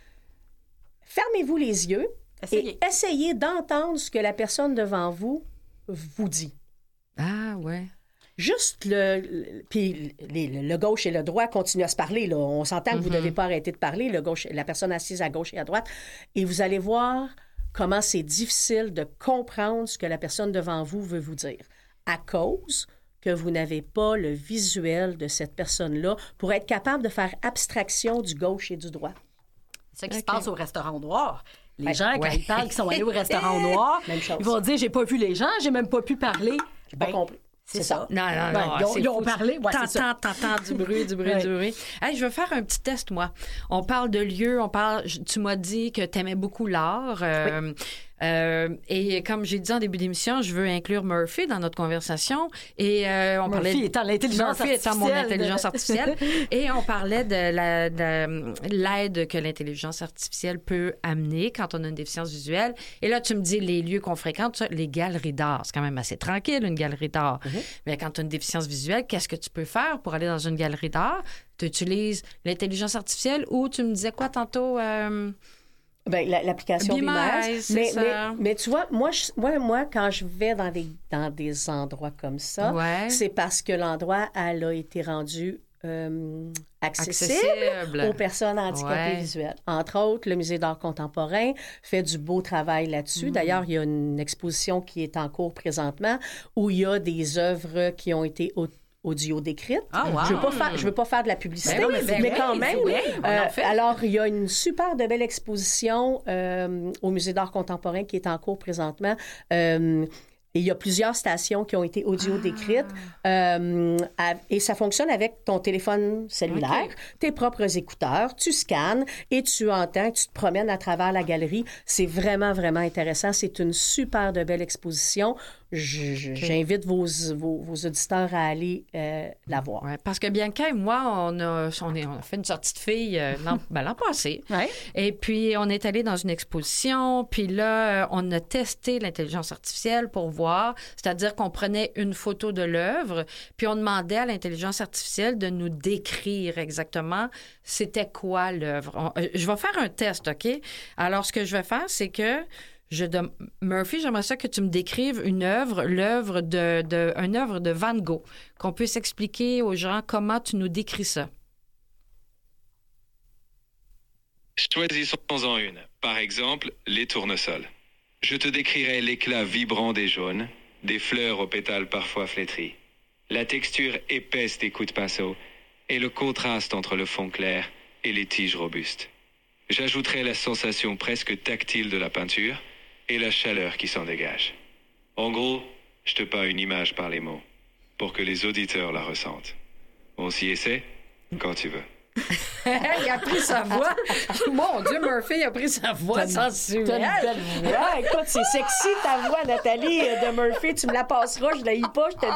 Fermez-vous les yeux essayez. et essayez d'entendre ce que la personne devant vous vous dit. Ah, ouais. Juste le... le puis le, le gauche et le droit continuent à se parler. Là. On s'entend que mm-hmm. vous ne devez pas arrêter de parler, le gauche, la personne assise à gauche et à droite. Et vous allez voir comment c'est difficile de comprendre ce que la personne devant vous veut vous dire. À cause que vous n'avez pas le visuel de cette personne-là pour être capable de faire abstraction du gauche et du droit. C'est ce qui okay. se passe au restaurant noir. Les ouais. gens, quand ouais. ils parlent qu'ils sont allés au restaurant noir, ils vont dire « J'ai pas vu les gens, j'ai même pas pu parler. » J'ai pas ben, compris. C'est, c'est ça. ça. Non, non, non. Ouais, ils ont, ils ont parlé. Ouais, t'entends, t'entends du bruit, du bruit, ouais. du bruit. Hey, je veux faire un petit test, moi. On parle de lieux, on parle... Tu m'as dit que t'aimais beaucoup l'art. Euh, oui. Euh, et comme j'ai dit en début d'émission, je veux inclure Murphy dans notre conversation. Et euh, on Murphy parlait étant l'intelligence Murphy artificielle. étant mon intelligence artificielle. Et on parlait de, la, de l'aide que l'intelligence artificielle peut amener quand on a une déficience visuelle. Et là, tu me dis les lieux qu'on fréquente, les galeries d'art. C'est quand même assez tranquille, une galerie d'art. Mm-hmm. Mais quand tu as une déficience visuelle, qu'est-ce que tu peux faire pour aller dans une galerie d'art? Tu utilises l'intelligence artificielle ou tu me disais quoi tantôt? Euh... Bien, la, l'application Bimaise, Bimaise. c'est mais, ça. Mais, mais tu vois, moi, je, moi, moi, quand je vais dans des, dans des endroits comme ça, ouais. c'est parce que l'endroit, elle a été rendu euh, accessible, Accessible aux personnes handicapées ouais. visuelles. Entre autres, le Musée d'art contemporain fait du beau travail là-dessus. Mm. D'ailleurs, il y a une exposition qui est en cours présentement où il y a des œuvres qui ont été audio décrites. Ah, wow. Je veux pas faire, je veux pas faire de la publicité, ben oui, ben mais oui, quand même. Oui, euh, alors, il y a une super de belle exposition euh, au Musée d'art contemporain qui est en cours présentement. Euh, Et il y a plusieurs stations qui ont été audio décrites ah. euh, et ça fonctionne avec ton téléphone cellulaire, okay. tes propres écouteurs, tu scannes et tu entends, tu te promènes à travers la galerie. C'est vraiment, vraiment intéressant. C'est une super de belle exposition. Je, je, okay. J'invite vos, vos, vos auditeurs à aller euh, la voir. Ouais, parce que Bianca et moi, on a, on, est, on a fait une sortie de filles euh, l'an, ben, l'an passé. Ouais. Et puis, on est allé dans une exposition. Puis là, on a testé l'intelligence artificielle pour voir. C'est-à-dire qu'on prenait une photo de l'œuvre, puis on demandait à l'intelligence artificielle de nous décrire exactement c'était quoi l'œuvre. On, je vais faire un test, OK? Alors, ce que je vais faire, c'est que Je de... Murphy, j'aimerais ça que tu me décrives une œuvre, l'œuvre de, de, une œuvre de Van Gogh, qu'on puisse expliquer aux gens comment tu nous décris ça. Choisissons-en une. Par exemple, les tournesols. Je te décrirai l'éclat vibrant des jaunes, des fleurs aux pétales parfois flétris, la texture épaisse des coups de pinceau et le contraste entre le fond clair et les tiges robustes. J'ajouterai la sensation presque tactile de la peinture et la chaleur qui s'en dégage. En gros, je te peins une image par les mots, pour que les auditeurs la ressentent. On s'y essaie quand tu veux. Il a pris sa voix. Mon Dieu, Murphy a pris sa voix sensuelle. T'as une belle voix. Écoute, c'est sexy ta voix, Nathalie, de Murphy. Tu me la passeras, je la hais pas, je te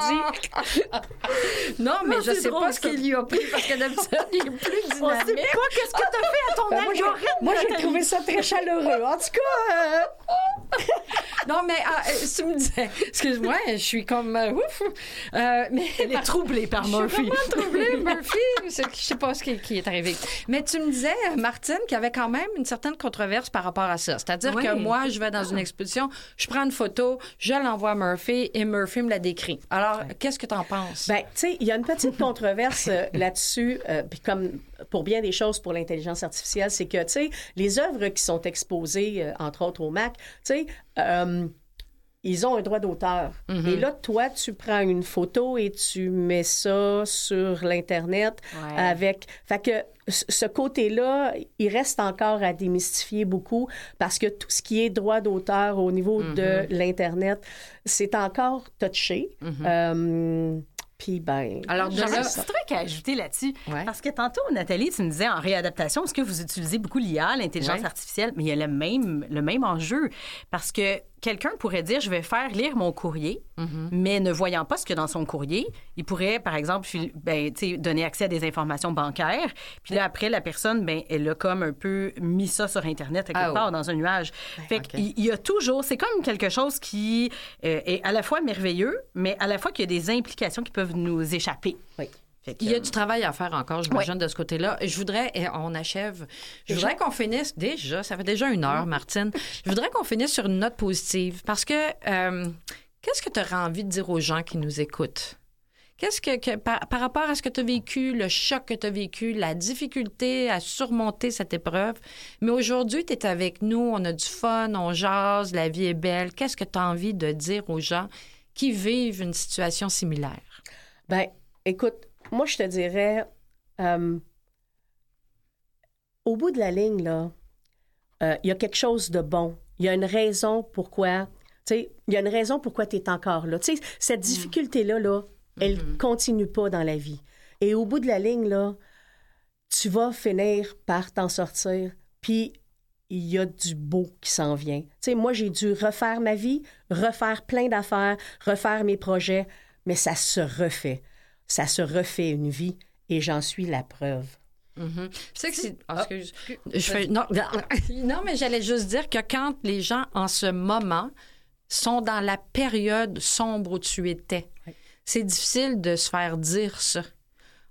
dis. Non, mais non, je sais drôle, pas ce qu'il lui a pris parce que d'habitude, il est plus dynamique. On sait pas qu'est-ce que t'as fait à ton ben, algorithme. Moi, j'ai trouvé ça très chaleureux. En tout cas... Euh... non, mais ah, tu me disais... Excuse-moi, je suis comme... Euh, ouf! Euh, mais, Elle est troublée par Murphy. Je suis vraiment troublée, Murphy. C'est, je sais pas ce qui, qui est arrivé. Mais tu me disais, Martine, qu'il y avait quand même une certaine controverse par rapport à ça. C'est-à-dire oui. que moi, je vais dans une exposition, je prends une photo, je l'envoie à Murphy et Murphy me la décrit. Alors, ouais. qu'est-ce que tu en penses? Bien, tu sais, il y a une petite controverse euh, là-dessus, euh, puis comme pour bien des choses pour l'intelligence artificielle, c'est que, tu sais, les œuvres qui sont exposées, euh, entre autres au Mac, tu sais, euh, ils ont un droit d'auteur. Mm-hmm. Et là, toi, tu prends une photo et tu mets ça sur l'Internet ouais. avec... Fait que ce côté-là, il reste encore à démystifier beaucoup parce que tout ce qui est droit d'auteur au niveau mm-hmm. de l'Internet, c'est encore touché. Mm-hmm. Euh, Puis, ben... Alors, j'aurais un petit truc à ajouter là-dessus. Ouais. Parce que tantôt, Nathalie, tu me disais en réadaptation, est-ce que vous utilisez beaucoup l'I A, l'intelligence ouais. artificielle? Mais il y a le même, le même enjeu. Parce que quelqu'un pourrait dire, je vais faire lire mon courrier, mm-hmm. mais ne voyant pas ce qu'il y a dans son courrier, il pourrait, par exemple, ben, donner accès à des informations bancaires. Puis là, après, la personne, ben, elle a comme un peu mis ça sur Internet à quelque ah, part, oh. dans un nuage. Ben, fait okay. qu'il y a toujours... C'est comme quelque chose qui euh, est à la fois merveilleux, mais à la fois qu'il y a des implications qui peuvent nous échapper. Oui. Que, il y a du travail à faire encore, j'imagine, oui. de ce côté-là. Je voudrais, et on achève, je voudrais qu'on finisse, déjà, ça fait déjà une heure, Martine, je voudrais qu'on finisse sur une note positive parce que euh, qu'est-ce que tu aurais envie de dire aux gens qui nous écoutent? Qu'est-ce que, que par, par rapport à ce que tu as vécu, le choc que tu as vécu, la difficulté à surmonter cette épreuve, mais aujourd'hui, tu es avec nous, on a du fun, on jase, la vie est belle. Qu'est-ce que tu as envie de dire aux gens qui vivent une situation similaire? Bien, écoute, moi, je te dirais, euh, au bout de la ligne, là, euh, il y a quelque chose de bon. Il y a une raison pourquoi, tu sais, il y a une raison pourquoi tu es encore là. Tu sais, cette difficulté-là, là, elle ne mm-hmm. continue pas dans la vie. Et au bout de la ligne, là, tu vas finir par t'en sortir, puis il y a du beau qui s'en vient. Tu sais, moi, j'ai dû refaire ma vie, refaire plein d'affaires, refaire mes projets, mais ça se refait. Ça se refait une vie et j'en suis la preuve. Mm-hmm. Tu sais que c'est... Oh, excuse. Je fais... non, non, mais j'allais juste dire que quand les gens, en ce moment, sont dans la période sombre où tu étais, oui. c'est difficile de se faire dire ça.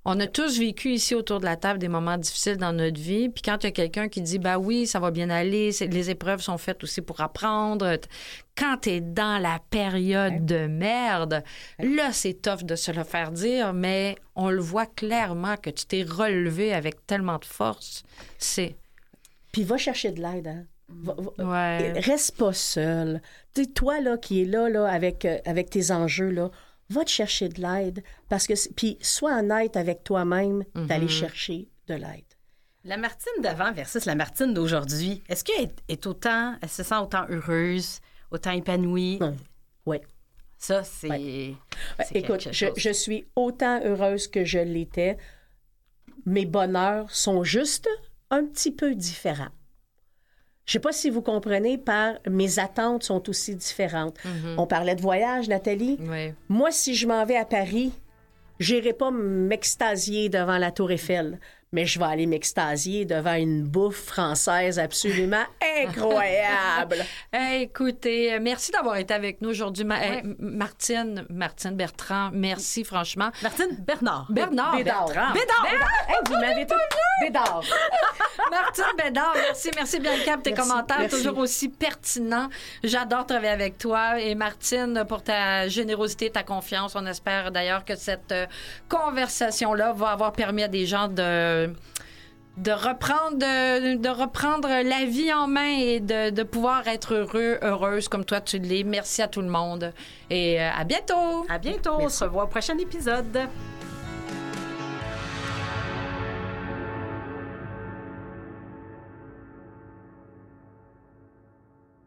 On a tous vécu ici autour de la table des moments difficiles dans notre vie. Puis quand il y a quelqu'un qui dit, ben oui, ça va bien aller, c'est, les épreuves sont faites aussi pour apprendre. Quand tu es dans la période ouais. de merde, ouais. là, c'est tough de se le faire dire, mais on le voit clairement que tu t'es relevé avec tellement de force. C'est... Puis va chercher de l'aide, hein? Va, va, ouais. Reste pas seul. Tu sais, toi, là, qui es là, là avec, euh, avec tes enjeux, là, va te chercher de l'aide. Parce que, puis sois honnête avec toi-même mm-hmm. d'aller chercher de l'aide. La Martine d'avant versus la Martine d'aujourd'hui, est-ce qu'elle est, est autant, elle se sent autant heureuse, autant épanouie? Oui. Oui. Ça, c'est... Ouais. c'est Écoute, je, je suis autant heureuse que je l'étais. Mes bonheurs sont juste un petit peu différents. Je ne sais pas si vous comprenez, par mes attentes sont aussi différentes. Mm-hmm. On parlait de voyage, Nathalie. Oui. Moi, si je m'en vais à Paris, je n'irai pas m'extasier devant la Tour Eiffel, mais je vais aller m'extasier devant une bouffe française absolument incroyable. Hey, écoutez, merci d'avoir été avec nous aujourd'hui. Ma- ouais. hey, Martine, Martine Bertrand, merci franchement. Martine Bernard. Bernard. Bédard. Bertrand. Bédard. Bédard. Hey, vous m'avez tout... Bédard. Martine Bédard, merci. Merci Bianca pour tes merci, commentaires, merci. toujours aussi pertinents. J'adore travailler avec toi. Et Martine, pour ta générosité, ta confiance. On espère d'ailleurs que cette euh, conversation-là va avoir permis à des gens de... de reprendre de, de reprendre la vie en main et de, de pouvoir être heureux, heureuse comme toi tu l'es. Merci à tout le monde et à bientôt. À bientôt. Merci. On se revoit au prochain épisode.